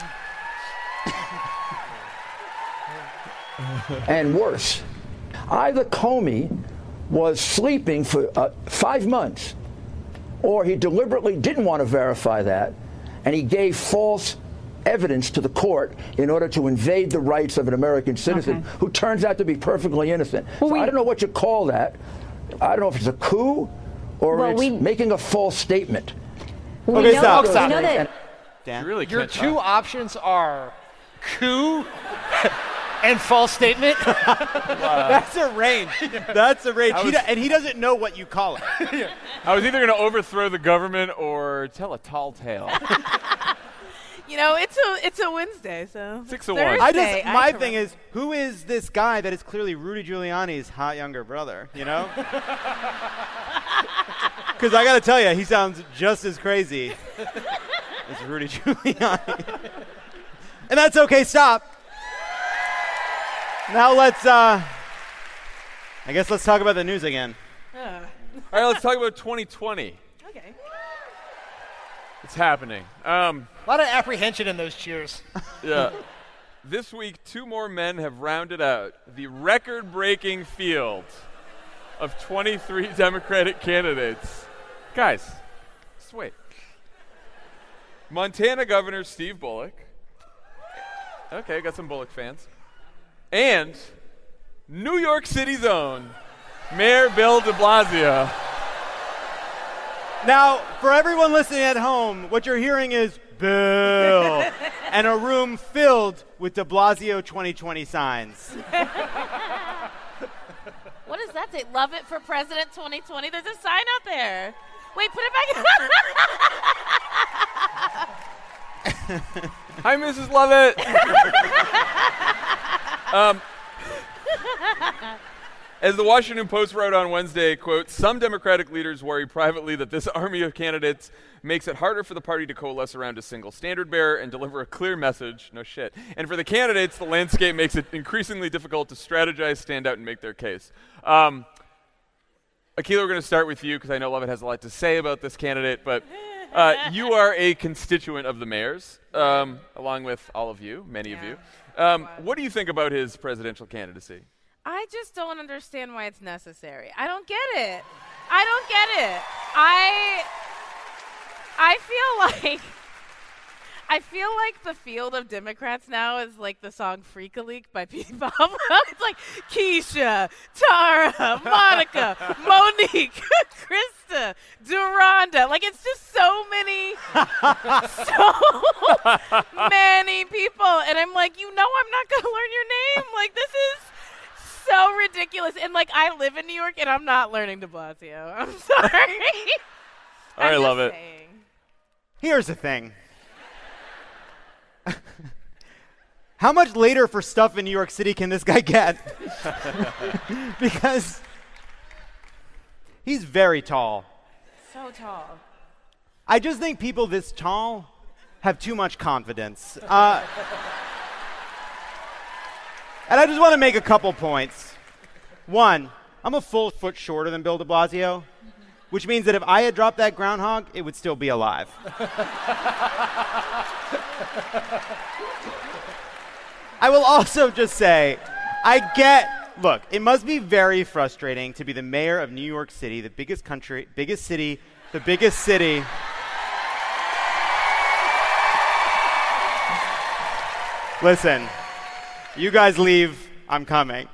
And worse, either Comey was sleeping for 5 months, or he deliberately didn't want to verify that, and he gave false evidence to the court in order to invade the rights of an American citizen who turns out to be perfectly innocent. Well, so I don't know what you call that. I don't know if it's a coup or making a false statement. Okay, stop. Dan, really your two options are coup and false statement. That's a range. And he doesn't know what you call it. I was either going to overthrow the government or tell a tall tale. It's a Wednesday, so 6 of 1. My thing is, who is this guy that is clearly Rudy Giuliani's hot younger brother? You know? Because I got to tell you, he sounds just as crazy as Rudy Giuliani. And that's okay. Stop. Now let's talk about the news again. All right, let's talk about 2020. Okay. It's happening. A lot of apprehension in those cheers. Yeah. This week, 2 more men have rounded out the record-breaking field of 23 Democratic candidates. Guys, just wait. Montana Governor Steve Bullock. Okay, got some Bullock fans. And New York City's own Mayor Bill de Blasio. Now, for everyone listening at home, what you're hearing is Bill and a room filled with de Blasio 2020 signs. What does that say? Love it for President 2020. There's a sign out there. Wait, put it back. Hi, Mrs. Lovett. As the Washington Post wrote on Wednesday, quote, some Democratic leaders worry privately that this army of candidates makes it harder for the party to coalesce around a single standard bearer and deliver a clear message. No shit. And for the candidates, the landscape makes it increasingly difficult to strategize, stand out, and make their case. Akilah, we're going to start with you because I know Lovett has a lot to say about this candidate, but you are a constituent of the mayor's, along with all of you, many of you. What do you think about his presidential candidacy? I just don't understand why it's necessary. I don't get it. I feel like the field of Democrats now is like the song Freak a Leak by Pete Pablo. It's like Keisha, Tara, Monica, Monique, Krista, Duranda. Like, it's just so many people. And I'm like, I'm not going to learn your name. Like, this is so ridiculous. And, like, I live in New York, and I'm not learning de Blasio. I'm sorry. I love it. Here's the thing. How much later for stuff in New York City can this guy get? Because he's very tall. So tall. I just think people this tall have too much confidence. And I just want to make a couple points. One, I'm a full foot shorter than Bill de Blasio, which means that if I had dropped that groundhog, it would still be alive. I will also just say, look, it must be very frustrating to be the mayor of New York City, the biggest city. Listen, you guys leave, I'm coming.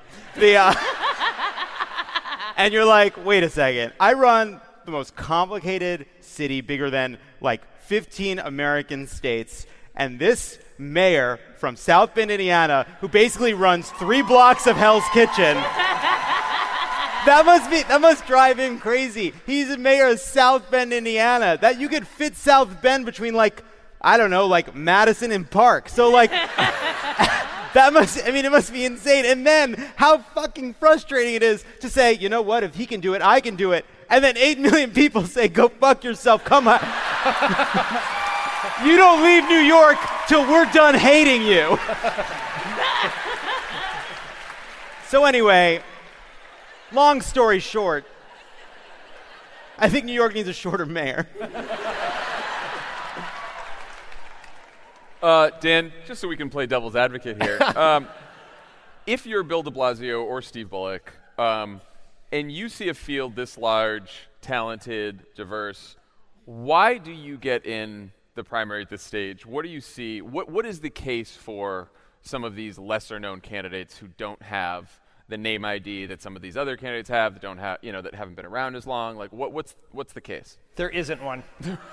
And you're like, wait a second, I run the most complicated city, bigger than like 15 American states, and this mayor from South Bend, Indiana, who basically runs 3 blocks of Hell's Kitchen, that must drive him crazy. He's the mayor of South Bend, Indiana. That you could fit South Bend between like Madison and Park. So like it must be insane. And then how fucking frustrating it is to say, you know what, if he can do it, I can do it. And then 8 million people say, go fuck yourself, come on. You don't leave New York till we're done hating you. So anyway, long story short, I think New York needs a shorter mayor. Dan, just so we can play devil's advocate here, if you're Bill de Blasio or Steve Bullock, and you see a field this large, talented, diverse, why do you get in the primary at this stage? What do you see? What is the case for some of these lesser-known candidates who don't have the name ID that some of these other candidates have, that don't have, that haven't been around as long? Like, what's the case? There isn't one.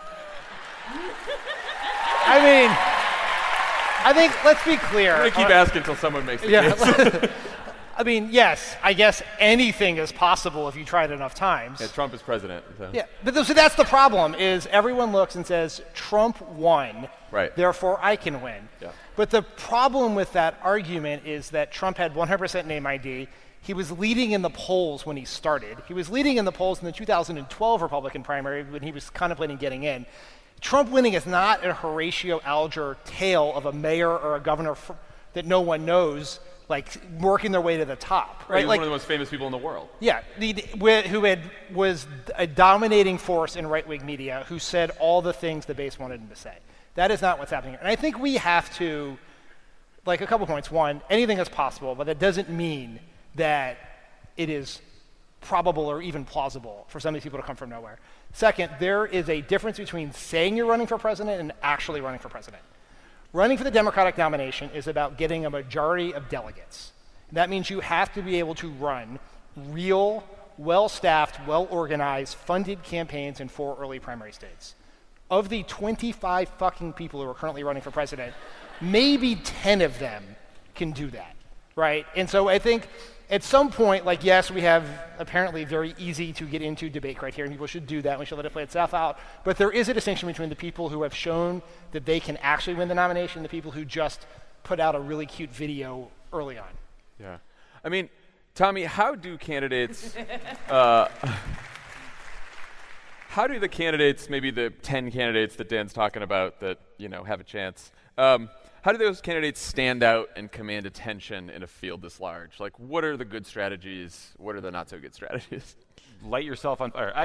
I mean, I think, let's be clear. I'm going to keep asking until someone makes the case. I mean, yes, I guess anything is possible if you try it enough times. Yeah, Trump is president. So. Yeah, but so that's the problem, is everyone looks and says, Trump won, right, therefore I can win. Yeah. But the problem with that argument is that Trump had 100% name ID. He was leading in the polls when he started. He was leading in the polls in the 2012 Republican primary when he was contemplating getting in. Trump winning is not a Horatio Alger tale of a mayor or a governor that no one knows, like working their way to the top, right? He's like, one of the most famous people in the world. Yeah, was a dominating force in right-wing media, who said all the things the base wanted him to say. That is not what's happening here. And I think we have to, like, a couple points. One, anything is possible, but that doesn't mean that it is probable or even plausible for some of these people to come from nowhere. Second, there is a difference between saying you're running for president and actually running for president. Running for the Democratic nomination is about getting a majority of delegates. That means you have to be able to run real, well-staffed, well-organized, funded campaigns in 4 early primary states. Of the 25 fucking people who are currently running for president, maybe 10 of them can do that, right? And so I think at some point, like, yes, we have apparently very easy to get into debate criteria, and people should do that. We should let it play itself out. But there is a distinction between the people who have shown that they can actually win the nomination and the people who just put out a really cute video early on. Yeah. I mean, Tommy, how do candidates, how do the candidates, maybe the 10 candidates that Dan's talking about that, have a chance, how do those candidates stand out and command attention in a field this large? Like, what are the good strategies? What are the not so good strategies? Light yourself on fire.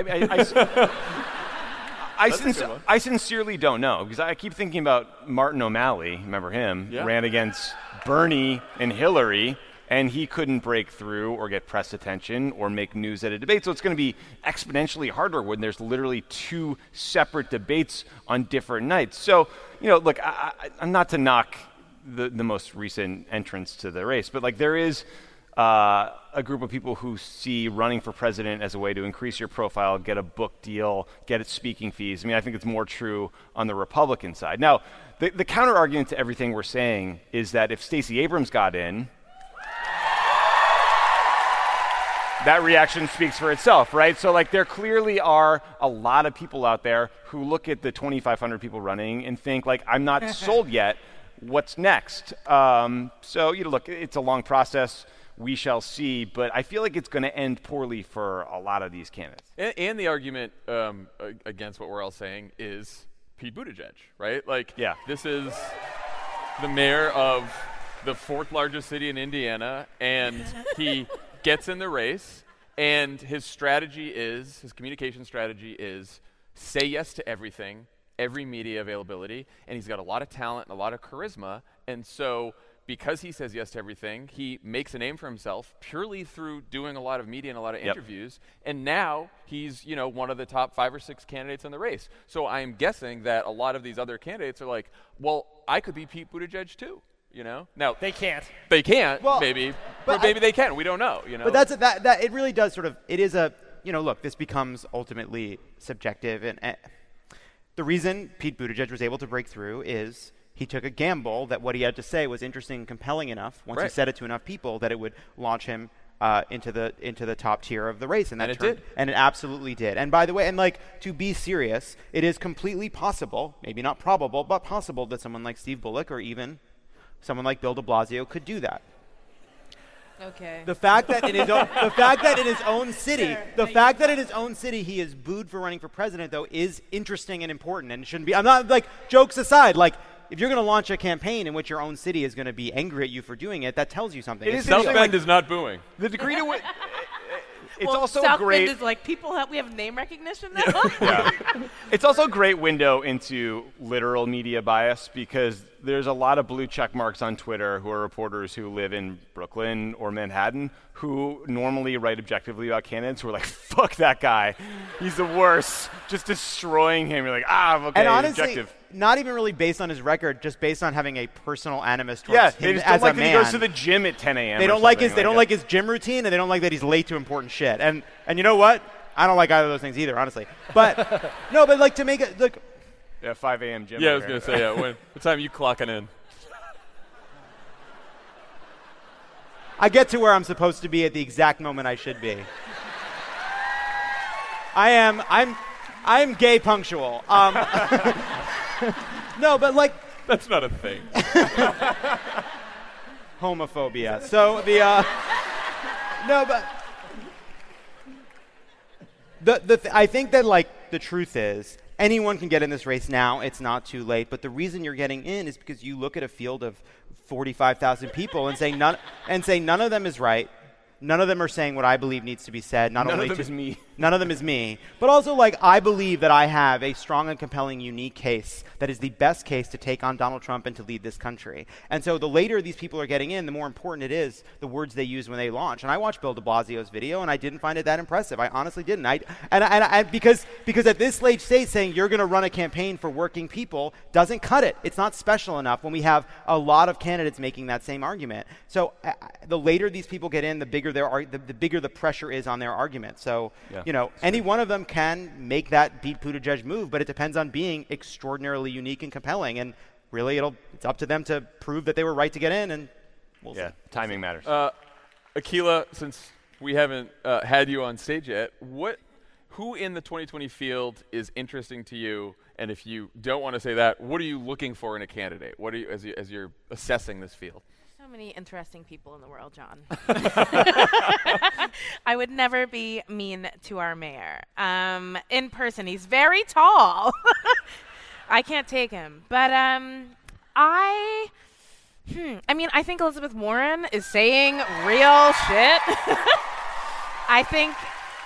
I sincerely don't know, because I keep thinking about Martin O'Malley. Remember him? Yeah. Ran against Bernie and Hillary, and he couldn't break through or get press attention or make news at a debate. So it's going to be exponentially harder when there's literally 2 separate debates on different nights. So, look, I'm not to knock the most recent entrants to the race, but like, there is a group of people who see running for president as a way to increase your profile, get a book deal, get speaking fees. I mean, I think it's more true on the Republican side. Now, the counter argument to everything we're saying is that if Stacey Abrams got in, that reaction speaks for itself, right? So, like, there clearly are a lot of people out there who look at the 2,500 people running and think, like, I'm not sold yet. What's next? So, look, it's a long process. We shall see. But I feel like it's going to end poorly for a lot of these candidates. And the argument against what we're all saying is Pete Buttigieg, right? Like, yeah. This is the mayor of the 4th largest city in Indiana, and he gets in the race, and his communication strategy is say yes to everything, every media availability, and he's got a lot of talent and a lot of charisma, and so because he says yes to everything, he makes a name for himself purely through doing a lot of media and a lot of interviews, and now he's, one of the top 5 or 6 candidates in the race. So I'm guessing that a lot of these other candidates are like, well, I could be Pete Buttigieg too. Now they can't. They can't. Well, maybe, but maybe they can. We don't know. But that it really does sort of. It is a. Look, this becomes ultimately subjective, and the reason Pete Buttigieg was able to break through is he took a gamble that what he had to say was interesting and compelling enough. Once he said it to enough people, that it would launch him into the top tier of the race, and it did. And it absolutely did. And by the way, and like, to be serious, it is completely possible, maybe not probable, but possible, that someone like Steve Bullock or even someone like Bill de Blasio could do that. Okay. The fact that in his own city, he is booed for running for president, though, is interesting and important, and it shouldn't be. I'm not like, jokes aside, like, if you're going to launch a campaign in which your own city is going to be angry at you for doing it, that tells you something. South Bend is not booing. The degree to which it's well, also South great. Bend is like we have name recognition now. Yeah. It's also a great window into literal media bias because there's a lot of blue check marks on Twitter who are reporters who live in Brooklyn or Manhattan who normally write objectively about candidates who are like, fuck that guy. He's the worst. Just destroying him. You're like, okay, and honestly, objective. Not even really based on his record, just based on having a personal animus towards him they just as don't like a that man. he goes to the gym at 10 a.m. They don't like his gym routine, and they don't like that he's late to important shit. And you know what? I don't like either of those things either, honestly. But no, but like to make it look. Yeah, 5 a.m. gym. Yeah, I was gonna say what time are you clocking in? I get to where I'm supposed to be at the exact moment I should be. I'm gay punctual. No, but like that's not a thing. Homophobia. So no, but I think that like the truth is anyone can get in this race now. It's not too late. But the reason you're getting in is because you look at a field of 45,000 people and say none of them is right. None of them are saying what I believe needs to be said. None of them is me. None of them is me. But also, like, I believe that I have a strong and compelling, unique case that is the best case to take on Donald Trump and to lead this country. And so the later these people are getting in, the more important it is the words they use when they launch. And I watched Bill de Blasio's video, and I didn't find it that impressive. I honestly didn't. Because at this late stage, saying you're going to run a campaign for working people doesn't cut it. It's not special enough when we have a lot of candidates making that same argument. So the later these people get in, the bigger the bigger the pressure is on their argument. So, any one of them can make that beat Buttigieg move, but it depends on being extraordinarily unique and compelling. And really, it's up to them to prove that they were right to get in, and we'll see. Timing matters. Akilah, since we haven't had you on stage yet, who in the 2020 field is interesting to you? And if you don't want to say that, what are you looking for in a candidate? What are you as you're assessing this field? So many interesting people in the world, John. I would never be mean to our mayor. In person, he's very tall. I can't take him. But I think Elizabeth Warren is saying real shit. I think,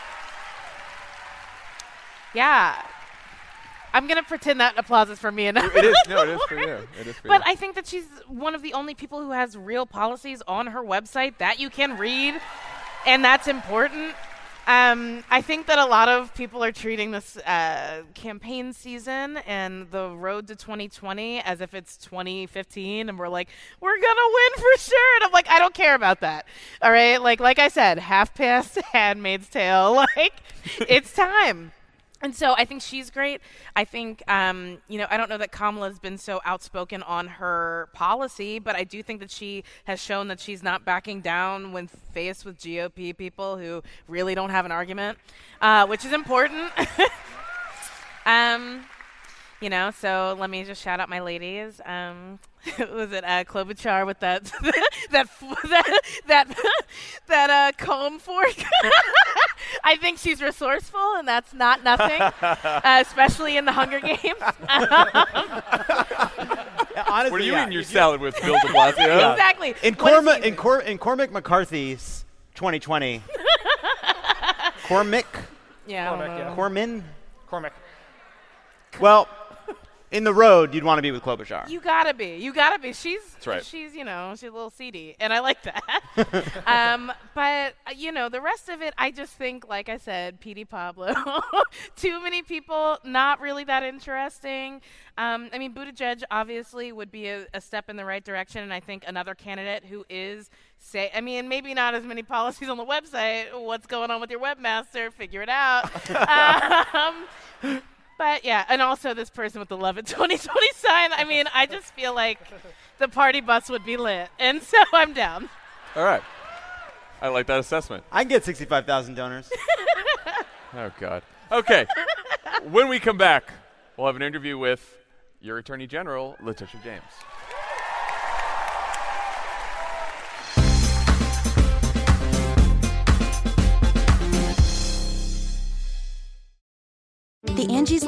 I'm going to pretend that applause is for me. It is for you. It is for but you. I think that she's one of the only people who has real policies on her website that you can read, and that's important. I think that a lot of people are treating this campaign season and the road to 2020 as if it's 2015, and we're like, we're going to win for sure. And I'm like, I don't care about that. All right? Like I said, half past Handmaid's Tale. Like, it's time. And so I think she's great. I think, I don't know that Kamala's been so outspoken on her policy, but I do think that she has shown that she's not backing down when faced with GOP people who really don't have an argument, which is important. So let me just shout out my ladies. Was it Klobuchar with that comb fork? I think she's resourceful, and that's not nothing, especially in the Hunger Games. Honestly, what are you eating your salad with, Bill de Blasio? Exactly. In Cormac McCarthy's 2020. Cormac? Yeah. Cormac, yeah. Cormac. Well, in the road, you'd want to be with Klobuchar. You gotta be. She's right. She's a little seedy, and I like that. But the rest of it, I just think, like I said, P.D. Pablo. Too many people, not really that interesting. Buttigieg obviously would be a step in the right direction, and I think another candidate who is maybe not as many policies on the website. What's going on with your webmaster? Figure it out. But yeah, and also this person with the Love It 2020 sign. I just feel like the party bus would be lit, and so I'm down. All right. I like that assessment. I can get 65,000 donors. Oh, God. Okay. When we come back, we'll have an interview with your Attorney General, Letitia James.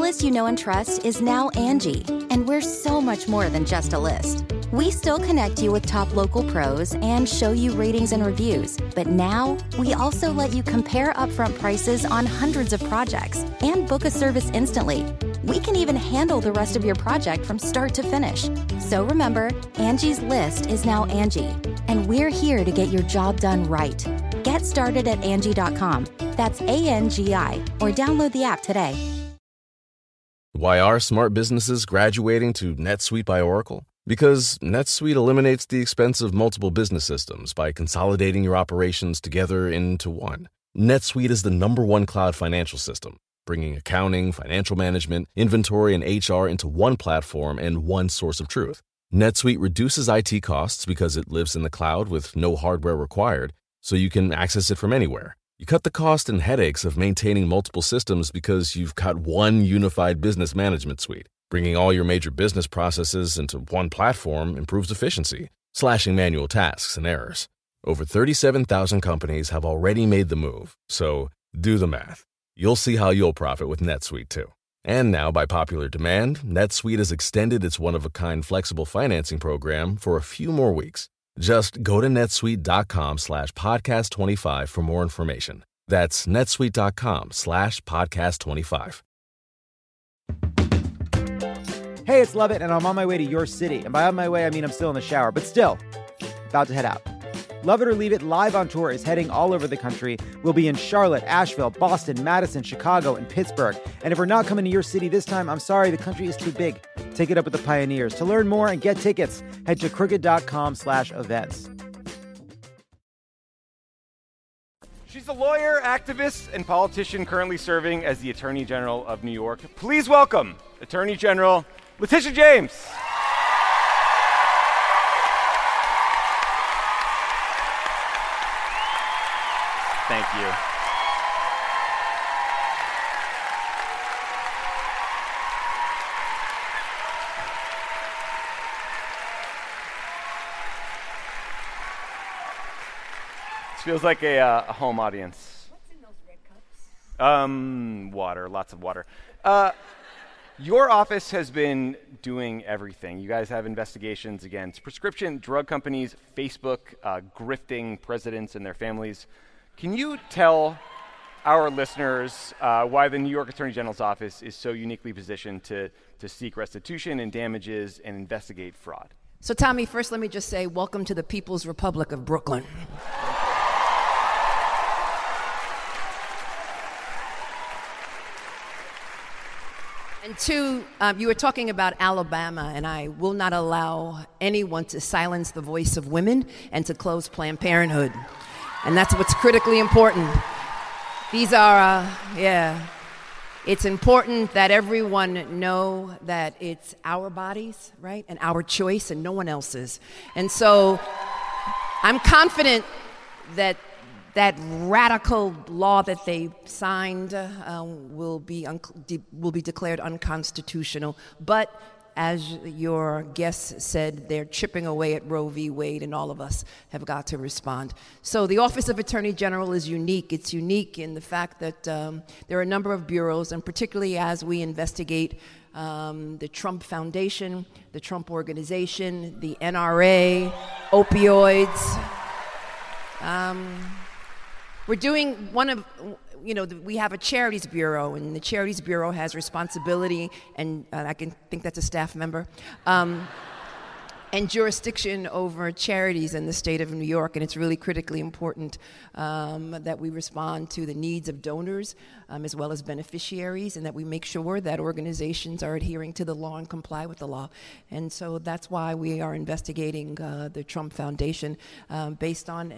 list you know and trust is now Angie, and we're so much more than just a list. We still connect you with top local pros and show you ratings and reviews, but now we also let you compare upfront prices on hundreds of projects and book a service instantly. We can even handle the rest of your project from start to finish. So remember, Angie's list is now Angie, and we're here to get your job done right. Get started at Angie.com. That's ANGI, or download the app today. Why are smart businesses graduating to NetSuite by Oracle? Because NetSuite eliminates the expense of multiple business systems by consolidating your operations together into one. NetSuite is the #1 cloud financial system, bringing accounting, financial management, inventory, and HR into one platform and one source of truth. NetSuite reduces IT costs because it lives in the cloud with no hardware required, so you can access it from anywhere. You cut the cost and headaches of maintaining multiple systems because you've got one unified business management suite. Bringing all your major business processes into one platform improves efficiency, slashing manual tasks and errors. Over 37,000 companies have already made the move, so do the math. You'll see how you'll profit with NetSuite too. And now, by popular demand, NetSuite has extended its one-of-a-kind flexible financing program for a few more weeks. Just go to netsuite.com/podcast25 for more information. That's netsuite.com/podcast25. Hey, it's Lovett, and I'm on my way to your city. And by on my way, I mean I'm still in the shower, but still, about to head out. Love It or Leave It Live on Tour is heading all over the country. We'll be in Charlotte, Asheville, Boston, Madison, Chicago, and Pittsburgh. And if we're not coming to your city this time, I'm sorry, the country is too big. Take it up with the pioneers. To learn more and get tickets, head to crooked.com/events. She's a lawyer, activist, and politician currently serving as the Attorney General of New York. Please welcome Attorney General Letitia James. Thank you. This feels like a home audience. What's in those red cups? Water, lots of water. Your office has been doing everything. You guys have investigations against prescription drug companies, Facebook, grifting presidents and their families. Can you tell our listeners why the New York Attorney General's office is so uniquely positioned to seek restitution and damages and investigate fraud? So, Tommy, first let me just say welcome to the People's Republic of Brooklyn. And two, you were talking about Alabama, and I will not allow anyone to silence the voice of women and to close Planned Parenthood. And that's what's critically important. These are, it's important that everyone know that it's our bodies, right, and our choice and no one else's. And so I'm confident that that radical law that they signed will be declared unconstitutional. But as your guest said, they're chipping away at Roe v. Wade, and all of us have got to respond. So the Office of Attorney General is unique. It's unique in the fact that there are a number of bureaus, and particularly as we investigate the Trump Foundation, the Trump Organization, the NRA, opioids. We're doing we have a Charities Bureau, and the Charities Bureau has responsibility, and I can think that's a staff member, and jurisdiction over charities in the state of New York, and it's really critically important that we respond to the needs of donors as well as beneficiaries, and that we make sure that organizations are adhering to the law and comply with the law. And so that's why we are investigating the Trump Foundation based on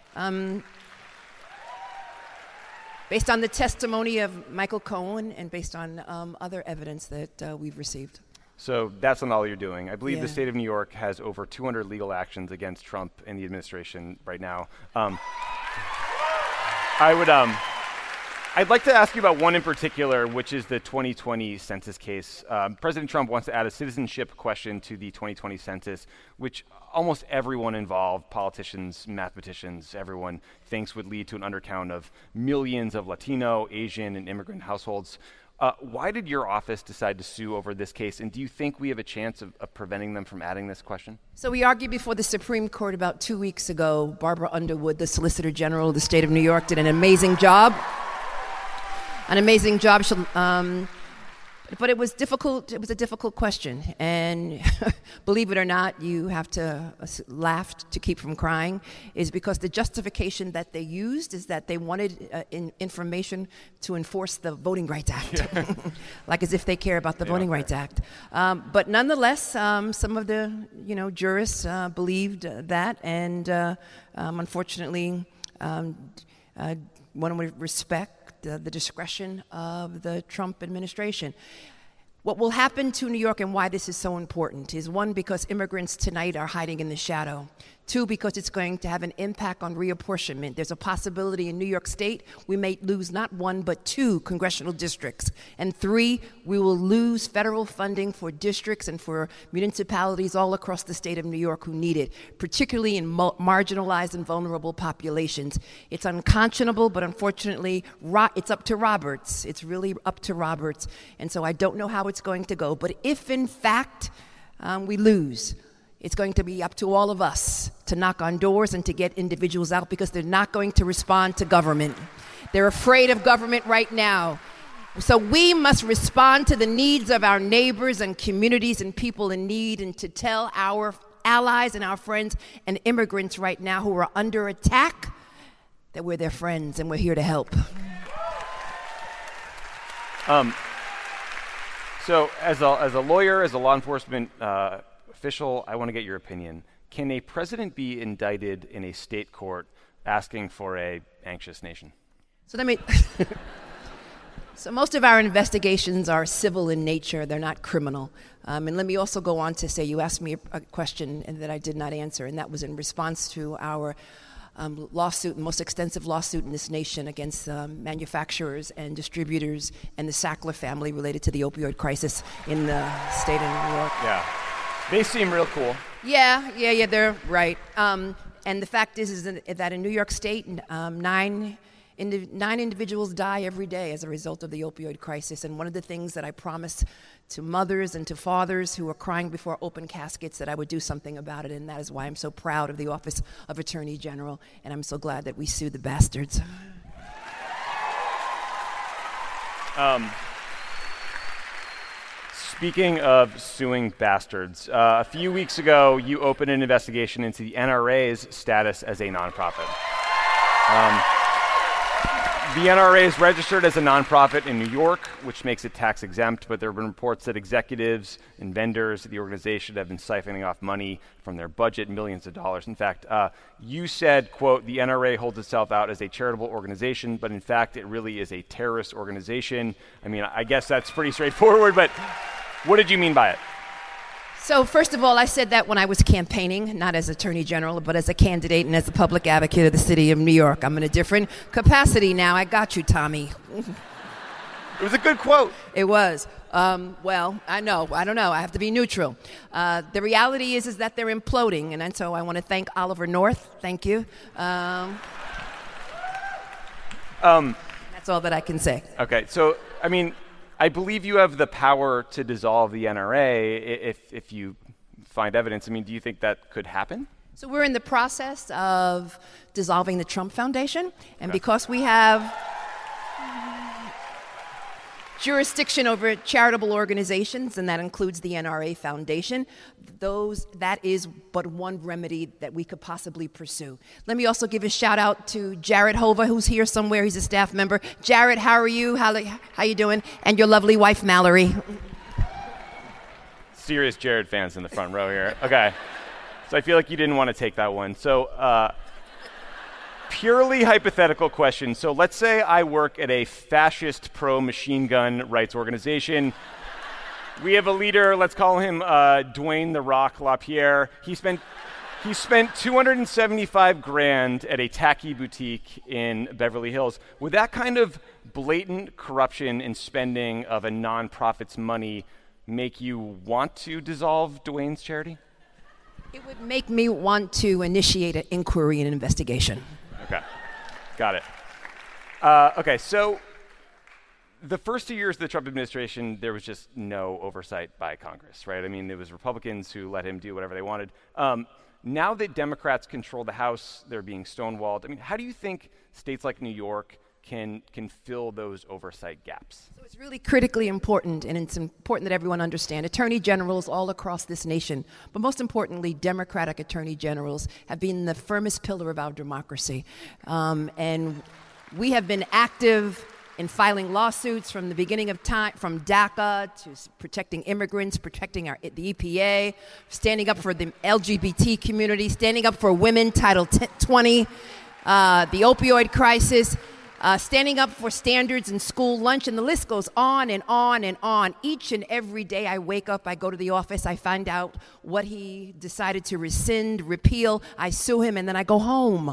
the testimony of Michael Cohen and based on other evidence that we've received. So that's not all you're doing. I believe the state of New York has over 200 legal actions against Trump and the administration right now. I'd like to ask you about one in particular, which is the 2020 census case. President Trump wants to add a citizenship question to the 2020 census, which almost everyone involved, politicians, mathematicians, everyone thinks would lead to an undercount of millions of Latino, Asian, and immigrant households. Why did your office decide to sue over this case, and do you think we have a chance of preventing them from adding this question? So we argued before the Supreme Court about 2 weeks ago. Barbara Underwood, the Solicitor General of the state of New York, did an amazing job. But it was difficult. It was a difficult question, and believe it or not, you have to laugh to keep from crying. Is because the justification that they used is that they wanted information to enforce the Voting Rights Act, like as if they care about the Voting Rights Act. But nonetheless, some of the jurists believed that, and unfortunately, one would respect the discretion of the Trump administration. What will happen to New York and why this is so important is, one, because immigrants tonight are hiding in the shadow. Two, because it's going to have an impact on reapportionment. There's a possibility in New York State we may lose not one but 2 congressional districts. And 3, we will lose federal funding for districts and for municipalities all across the state of New York who need it, particularly in marginalized and vulnerable populations. It's unconscionable, but unfortunately, it's up to Roberts. It's really up to Roberts. And so I don't know how it's going to go. But if, in fact, we lose, it's going to be up to all of us to knock on doors and to get individuals out, because they're not going to respond to government. They're afraid of government right now. So we must respond to the needs of our neighbors and communities and people in need, and to tell our allies and our friends and immigrants right now who are under attack that we're their friends and we're here to help. So as a lawyer, as a law enforcement official, I want to get your opinion. Can a president be indicted in a state court asking for an anxious nation? So most of our investigations are civil in nature. They're not criminal. And let me also go on to say, you asked me a question that I did not answer, and that was in response to our lawsuit, the most extensive lawsuit in this nation against manufacturers and distributors and the Sackler family related to the opioid crisis in the state of New York. Yeah. They seem real cool. Yeah, they're right. And the fact is that in New York State, 9 individuals die every day as a result of the opioid crisis. And one of the things that I promised to mothers and to fathers who are crying before open caskets, that I would do something about it. And that is why I'm so proud of the Office of Attorney General. And I'm so glad that we sued the bastards. Speaking of suing bastards, a few weeks ago, you opened an investigation into the NRA's status as a nonprofit. The NRA is registered as a nonprofit in New York, which makes it tax exempt, but there have been reports that executives and vendors at the organization have been siphoning off money from their budget, millions of dollars. In fact, you said, quote, the NRA holds itself out as a charitable organization, but in fact, it really is a terrorist organization. I mean, I guess that's pretty straightforward, but what did you mean by it? So first of all, I said that when I was campaigning, not as Attorney General, but as a candidate and as a public advocate of the city of New York. I'm in a different capacity now. I got you, Tommy. It was a good quote. It was. Well, I know. I don't know. I have to be neutral. The reality is that they're imploding, and so I want to thank Oliver North. Thank you. That's all that I can say. Okay. So, I mean, I believe you have the power to dissolve the NRA if you find evidence. I mean, do you think that could happen? So we're in the process of dissolving the Trump Foundation, and because we have jurisdiction over charitable organizations, and that includes the NRA Foundation, that is but one remedy that we could possibly pursue. Let me also give a shout out to Jared Hova, who's here somewhere. He's a staff member. Jared, how are you? How you doing? And your lovely wife, Mallory. Serious Jared fans in the front row here. Okay. So I feel like you didn't want to take that one. So purely hypothetical question. So let's say I work at a fascist pro-machine gun rights organization. We have a leader, let's call him Dwayne The Rock LaPierre. He spent $275,000 at a tacky boutique in Beverly Hills. Would that kind of blatant corruption and spending of a nonprofit's money make you want to dissolve Dwayne's charity? It would make me want to initiate an inquiry and investigation. Okay, got it. Okay, so the first 2 years of the Trump administration, there was just no oversight by Congress, right? I mean, it was Republicans who let him do whatever they wanted. Now that Democrats control the House, they're being stonewalled. I mean, how do you think states like New York can fill those oversight gaps? So it's really critically important, and it's important that everyone understand. Attorney generals all across this nation, but most importantly, Democratic attorney generals have been the firmest pillar of our democracy. And we have been active in filing lawsuits from the beginning of time, from DACA to protecting immigrants, protecting the EPA, standing up for the LGBT community, standing up for women, Title 20, the opioid crisis, standing up for standards in school lunch, and the list goes on and on and on. Each and every day I wake up, I go to the office, I find out what he decided to rescind, repeal, I sue him, and then I go home.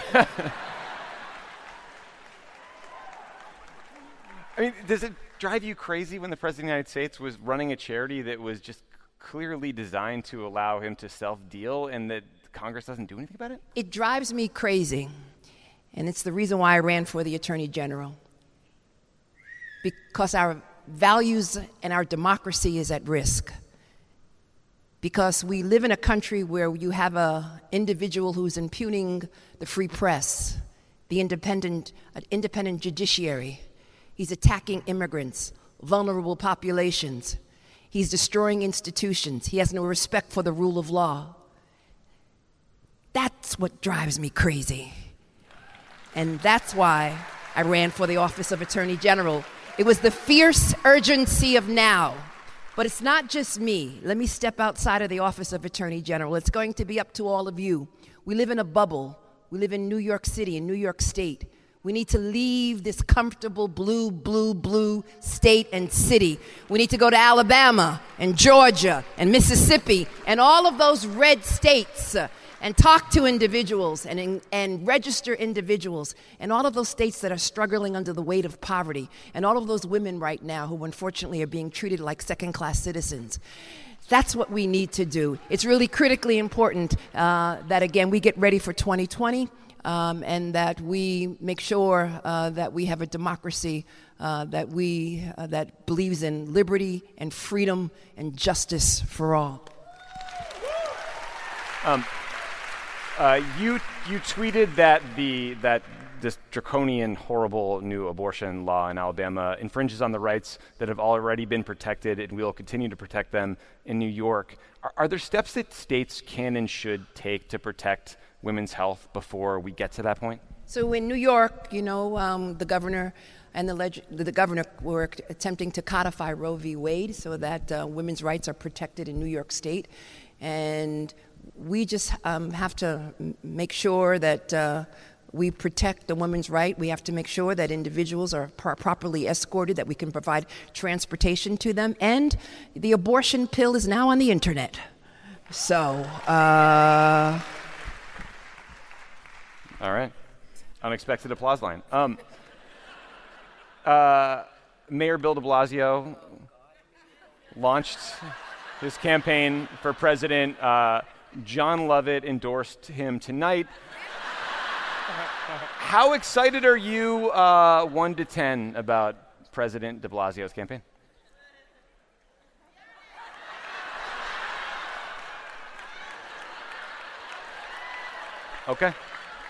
I mean, does it drive you crazy when the President of the United States was running a charity that was just clearly designed to allow him to self-deal and that Congress doesn't do anything about it? It drives me crazy, and it's the reason why I ran for the Attorney General. Because our values and our democracy is at risk. Because we live in a country where you have an individual who's impugning the free press, the independent judiciary. He's attacking immigrants, vulnerable populations. He's destroying institutions. He has no respect for the rule of law. That's what drives me crazy. And that's why I ran for the office of Attorney General. It was the fierce urgency of now. But it's not just me. Let me step outside of the office of Attorney General. It's going to be up to all of you. We live in a bubble. We live in New York City, in New York State. We need to leave this comfortable blue state and city. We need to go to Alabama and Georgia and Mississippi and all of those red states and talk to individuals and register individuals and all of those states that are struggling under the weight of poverty and all of those women right now who unfortunately are being treated like second-class citizens. That's what we need to do. It's really critically important that, again, we get ready for 2020. And that we make sure that we have a democracy that believes in liberty and freedom and justice for all. You tweeted that this draconian, horrible new abortion law in Alabama infringes on the rights that have already been protected, and we will continue to protect them in New York. Are there steps that states can and should take to protect women's health before we get to that point? So in New York, the governor and the governor were attempting to codify Roe v. Wade so that women's rights are protected in New York State. And we just have to make sure that we protect the women's right. We have to make sure that individuals are properly escorted, that we can provide transportation to them. And the abortion pill is now on the internet. So, all right. Unexpected applause line. Mayor Bill de Blasio launched his campaign for president. John Lovett endorsed him tonight. How excited are you, 1 to 10, about President de Blasio's campaign? Okay.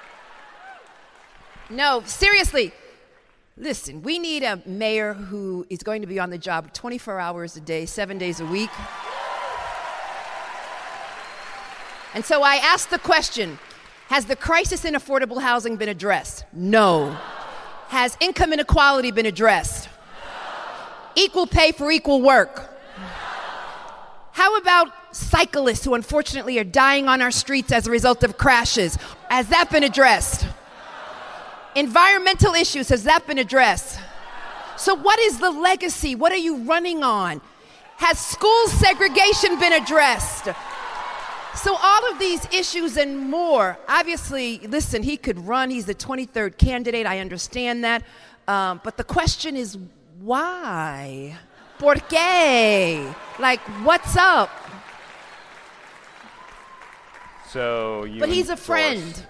No, seriously. Listen, we need a mayor who is going to be on the job 24 hours a day, 7 days a week. And so I asked the question, has the crisis in affordable housing been addressed? No. Has income inequality been addressed? Equal pay for equal work? How about cyclists who unfortunately are dying on our streets as a result of crashes? Has that been addressed? Environmental issues, has that been addressed? So what is the legacy? What are you running on? Has school segregation been addressed? So all of these issues and more, obviously, listen, he could run. He's the 23rd candidate. I understand that. But the question is, why? ¿Por qué? Like, what's up? So you. But he's a friend.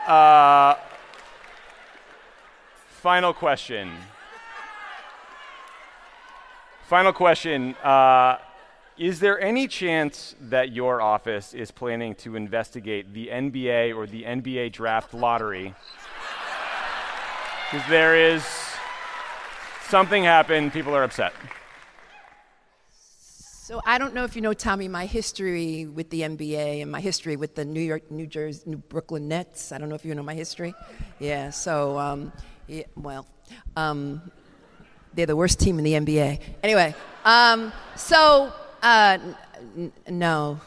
Final question. Is there any chance that your office is planning to investigate the NBA or the NBA draft lottery? Because there is something happened, people are upset. So I don't know if you know, Tommy, my history with the NBA and my history with the New York, New Jersey, New Brooklyn Nets. I don't know if you know my history. Yeah, so, they're the worst team in the NBA. Anyway, no.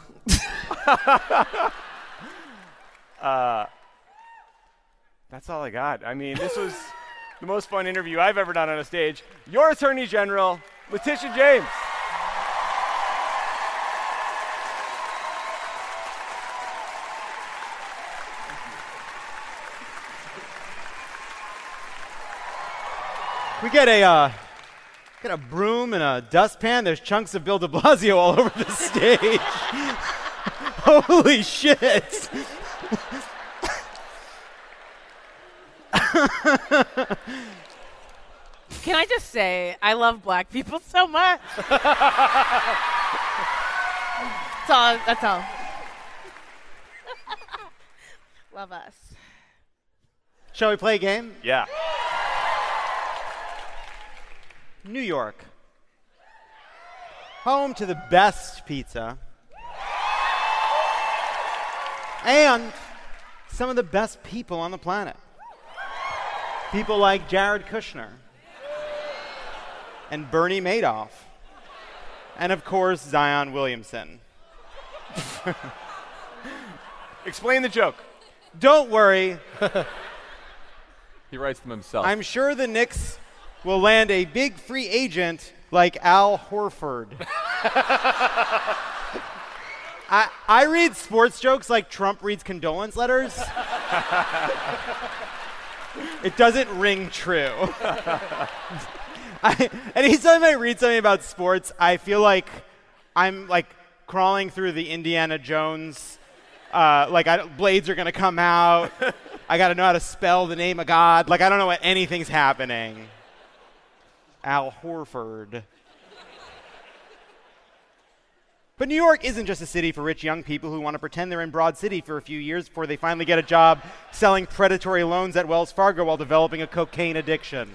That's all I got. I mean, this was the most fun interview I've ever done on a stage. Your Attorney General, Letitia James. We get a broom and a dustpan. There's chunks of Bill de Blasio all over the stage. Holy shit. Can I just say, I love black people so much. That's all. Love us. Shall we play a game? Yeah. New York, home to the best pizza and some of the best people on the planet. People like Jared Kushner and Bernie Madoff and, of course, Zion Williamson. Explain the joke. Don't worry. He writes them himself. I'm sure the Knicks will land a big free agent like Al Horford. I read sports jokes like Trump reads condolence letters. It doesn't ring true. Anytime I read something about sports, I feel like I'm like crawling through the Indiana Jones. Blades are going to come out. I got to know how to spell the name of God. Like, I don't know what anything's happening. Al Horford. But New York isn't just a city for rich young people who want to pretend they're in Broad City for a few years before they finally get a job selling predatory loans at Wells Fargo while developing a cocaine addiction.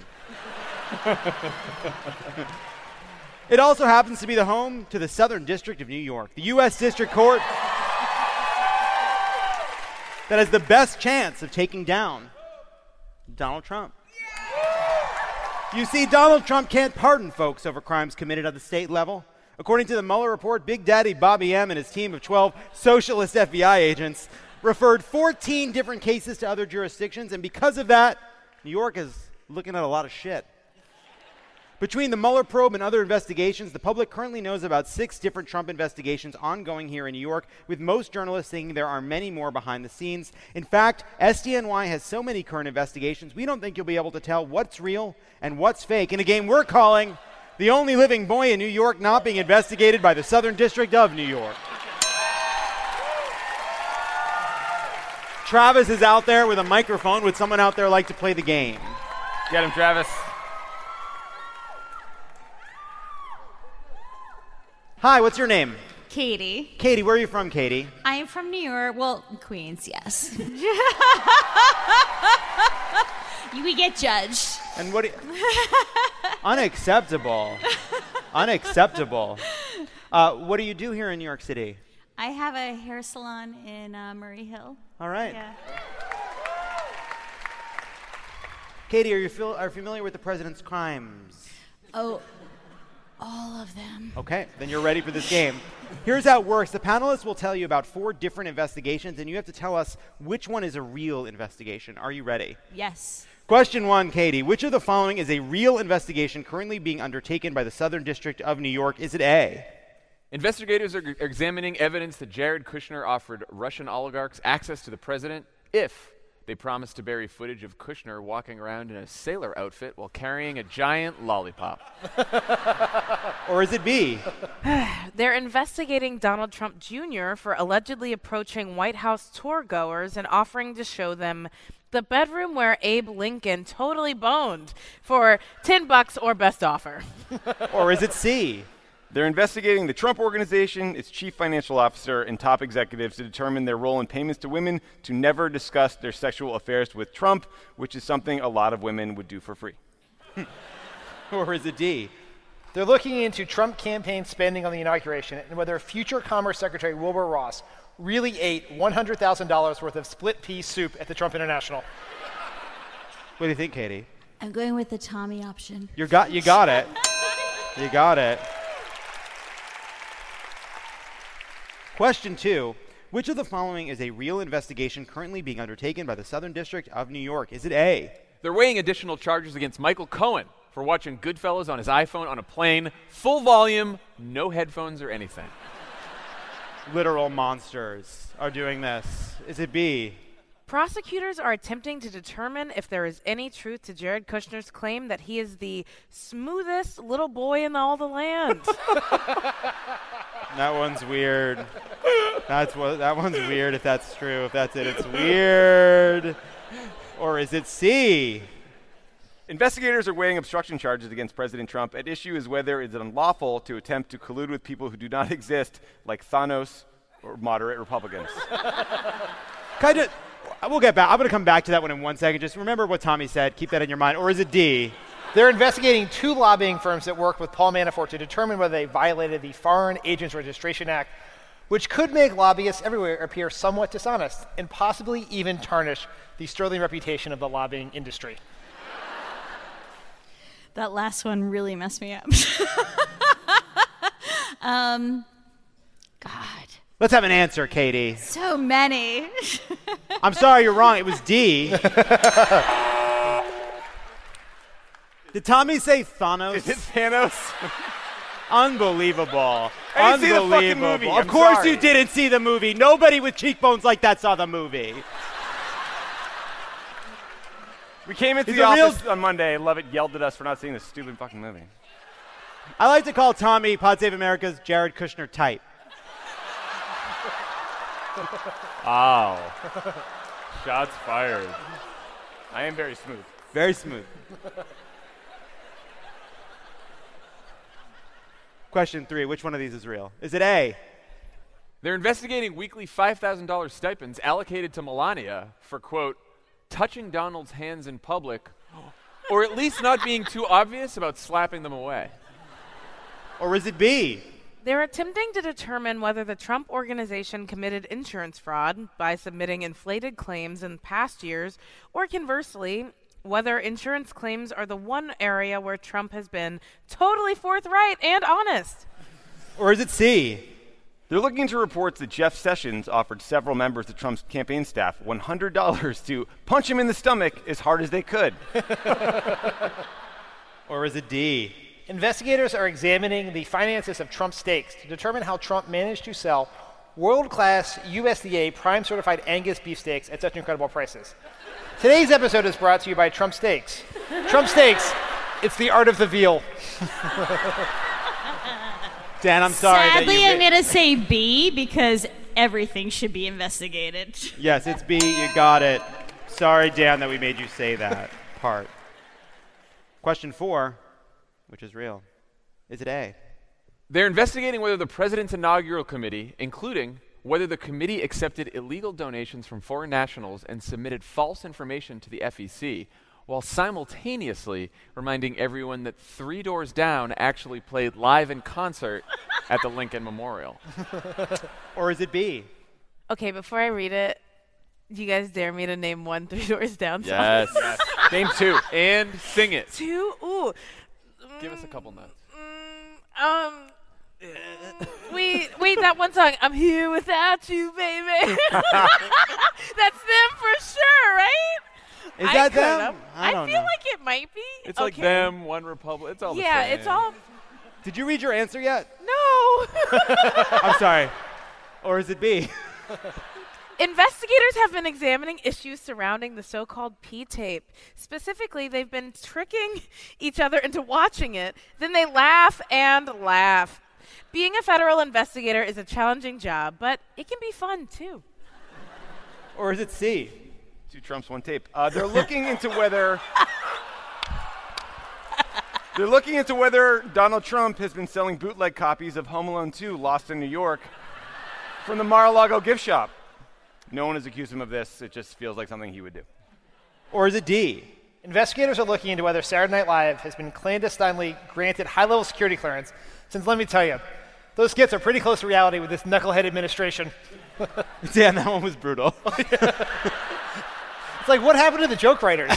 It also happens to be the home to the Southern District of New York, the U.S. District Court that has the best chance of taking down Donald Trump. You see, Donald Trump can't pardon folks over crimes committed at the state level. According to the Mueller report, Big Daddy Bobby M. and his team of 12 socialist FBI agents referred 14 different cases to other jurisdictions, and because of that, New York is looking at a lot of shit. Between the Mueller probe and other investigations, the public currently knows about 6 different Trump investigations ongoing here in New York, with most journalists thinking there are many more behind the scenes. In fact, SDNY has so many current investigations, we don't think you'll be able to tell what's real and what's fake in a game we're calling The Only Living Boy in New York Not Being Investigated by the Southern District of New York. Travis is out there with a microphone. Would someone out there like to play the game? Get him, Travis. Hi, what's your name? Katie. Katie, where are you from, Katie? I am from New York. Well, Queens, yes. We get judged. And what do you... Unacceptable. Unacceptable. What do you do here in New York City? I have a hair salon in Murray Hill. All right. Yeah. Katie, are you familiar with the president's crimes? Oh, all of them. Okay, then you're ready for this game. Here's how it works. The panelists will tell you about 4 different investigations, and you have to tell us which one is a real investigation. Are you ready? Yes. Question 1, Katie. Which of the following is a real investigation currently being undertaken by the Southern District of New York? Is it A? Investigators are examining evidence that Jared Kushner offered Russian oligarchs access to the president if They promised to bury footage of Kushner walking around in a sailor outfit while carrying a giant lollipop. Or is it B? They're investigating Donald Trump Jr. for allegedly approaching White House tour goers and offering to show them the bedroom where Abe Lincoln totally boned for $10 or best offer. Or is it C? They're investigating the Trump Organization, its chief financial officer, and top executives to determine their role in payments to women to never discuss their sexual affairs with Trump, which is something a lot of women would do for free. Or is it D? They're looking into Trump campaign spending on the inauguration and whether future Commerce Secretary Wilbur Ross really ate $100,000 worth of split pea soup at the Trump International. What do you think, Katie? I'm going with the Tommy option. You got it. You got it. Question 2. Which of the following is a real investigation currently being undertaken by the Southern District of New York? Is it A? They're weighing additional charges against Michael Cohen for watching Goodfellas on his iPhone on a plane, full volume, no headphones or anything. Literal monsters are doing this. Is it B? Prosecutors are attempting to determine if there is any truth to Jared Kushner's claim that he is the smoothest little boy in all the land. That one's weird. That one's weird if that's true. If that's it, it's weird. Or is it C? Investigators are weighing obstruction charges against President Trump. At issue is whether it's unlawful to attempt to collude with people who do not exist, like Thanos or moderate Republicans. We'll get back. I'm going to come back to that one in 1 second. Just remember what Tommy said. Keep that in your mind. Or is it D? They're investigating 2 lobbying firms that worked with Paul Manafort to determine whether they violated the Foreign Agents Registration Act, which could make lobbyists everywhere appear somewhat dishonest and possibly even tarnish the sterling reputation of the lobbying industry. That last one really messed me up. God. Let's have an answer, Katie. So many. I'm sorry, you're wrong. It was D. Did Tommy say Thanos? Is it Thanos? Unbelievable. I didn't see the fucking movie. Of course you didn't see the movie. Nobody with cheekbones like that saw the movie. We came into the office on Monday. Lovett yelled at us for not seeing this stupid fucking movie. I like to call Tommy Pod Save America's Jared Kushner type. Ow. Shots fired. I am very smooth. Very smooth. Question 3, which one of these is real? Is it A? They're investigating weekly $5,000 stipends allocated to Melania for, quote, touching Donald's hands in public, or at least not being too obvious about slapping them away. Or is it B? They're attempting to determine whether the Trump Organization committed insurance fraud by submitting inflated claims in past years, or conversely, whether insurance claims are the one area where Trump has been totally forthright and honest. Or is it C? They're looking into reports that Jeff Sessions offered several members of Trump's campaign staff $100 to punch him in the stomach as hard as they could. Or is it D? Investigators are examining the finances of Trump steaks to determine how Trump managed to sell world-class USDA prime-certified Angus beef steaks at such incredible prices. Today's episode is brought to you by Trump Steaks. Trump Steaks, it's the art of the veal. Dan, I'm sorry. Sadly, I'm going to say B because everything should be investigated. Yes, it's B. You got it. Sorry, Dan, that we made you say that part. Question 4, which is real. Is it A? They're investigating whether the president's inaugural committee, including whether the committee accepted illegal donations from foreign nationals and submitted false information to the FEC, while simultaneously reminding everyone that Three Doors Down actually played live in concert at the Lincoln Memorial. Or is it B? Okay, before I read it, do you guys dare me to name one Three Doors Down song? Yes. Name 2 and sing it. 2? Ooh. Give us a couple notes. Wait, that one song. I'm here without you, baby. That's them for sure, right? Is that them? I feel like it might be. It's like them, One Republic. It's all the same. Yeah, it's all. Did you read your answer yet? No. I'm sorry. Or is it B? Investigators have been examining issues surrounding the so-called P-tape. Specifically, they've been tricking each other into watching it. Then they laugh and laugh. Being a federal investigator is a challenging job, but it can be fun, too. Or is it C? 2 Trumps, 1 tape. They're looking into whether... They're looking into whether Donald Trump has been selling bootleg copies of Home Alone 2, Lost in New York, from the Mar-a-Lago gift shop. No one has accused him of this. It just feels like something he would do. Or is it D? Investigators are looking into whether Saturday Night Live has been clandestinely granted high-level security clearance, since let me tell you, those skits are pretty close to reality with this knucklehead administration. Damn, that one was brutal. It's like, what happened to the joke writers?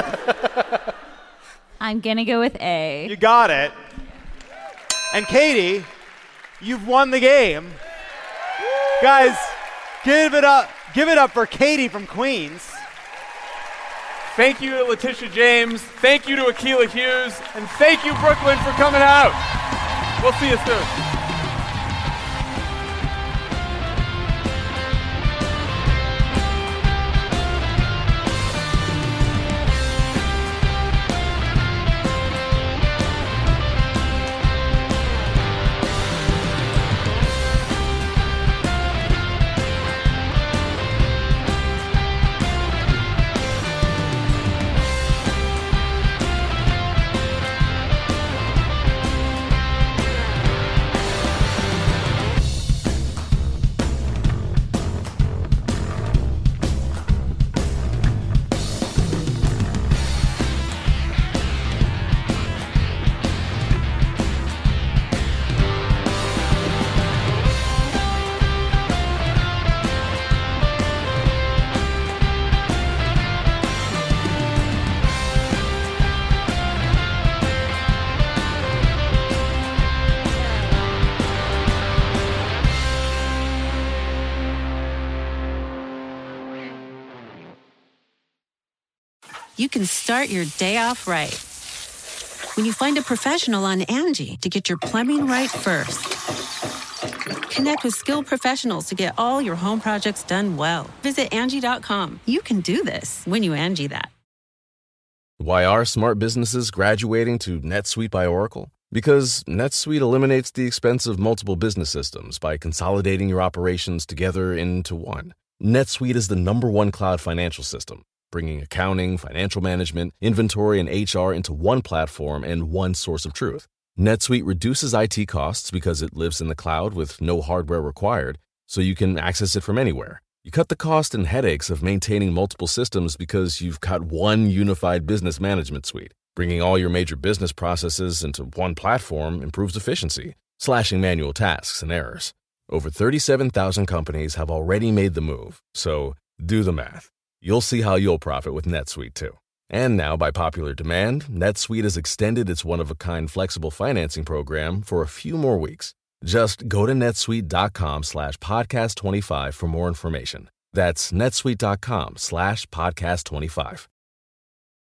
I'm going to go with A. You got it. And Katie, you've won the game. Guys, give it up for Katie from Queens. Thank you to Letitia James. Thank you to Akilah Hughes. And thank you, Brooklyn, for coming out. We'll see you soon. You can start your day off right when you find a professional on Angie to get your plumbing right first. Connect with skilled professionals to get all your home projects done well. Visit Angie.com. You can do this when you Angie that. Why are smart businesses graduating to NetSuite by Oracle? Because NetSuite eliminates the expense of multiple business systems by consolidating your operations together into one. NetSuite is the #1 cloud financial system, bringing accounting, financial management, inventory, and HR into one platform and one source of truth. NetSuite reduces IT costs because it lives in the cloud with no hardware required, so you can access it from anywhere. You cut the cost and headaches of maintaining multiple systems because you've got one unified business management suite. Bringing all your major business processes into one platform improves efficiency, slashing manual tasks and errors. Over 37,000 companies have already made the move, so do the math. You'll see how you'll profit with NetSuite too. And now, by popular demand, NetSuite has extended its one-of-a-kind flexible financing program for a few more weeks. Just go to netsuite.com/podcast25 for more information. That's netsuite.com/podcast25.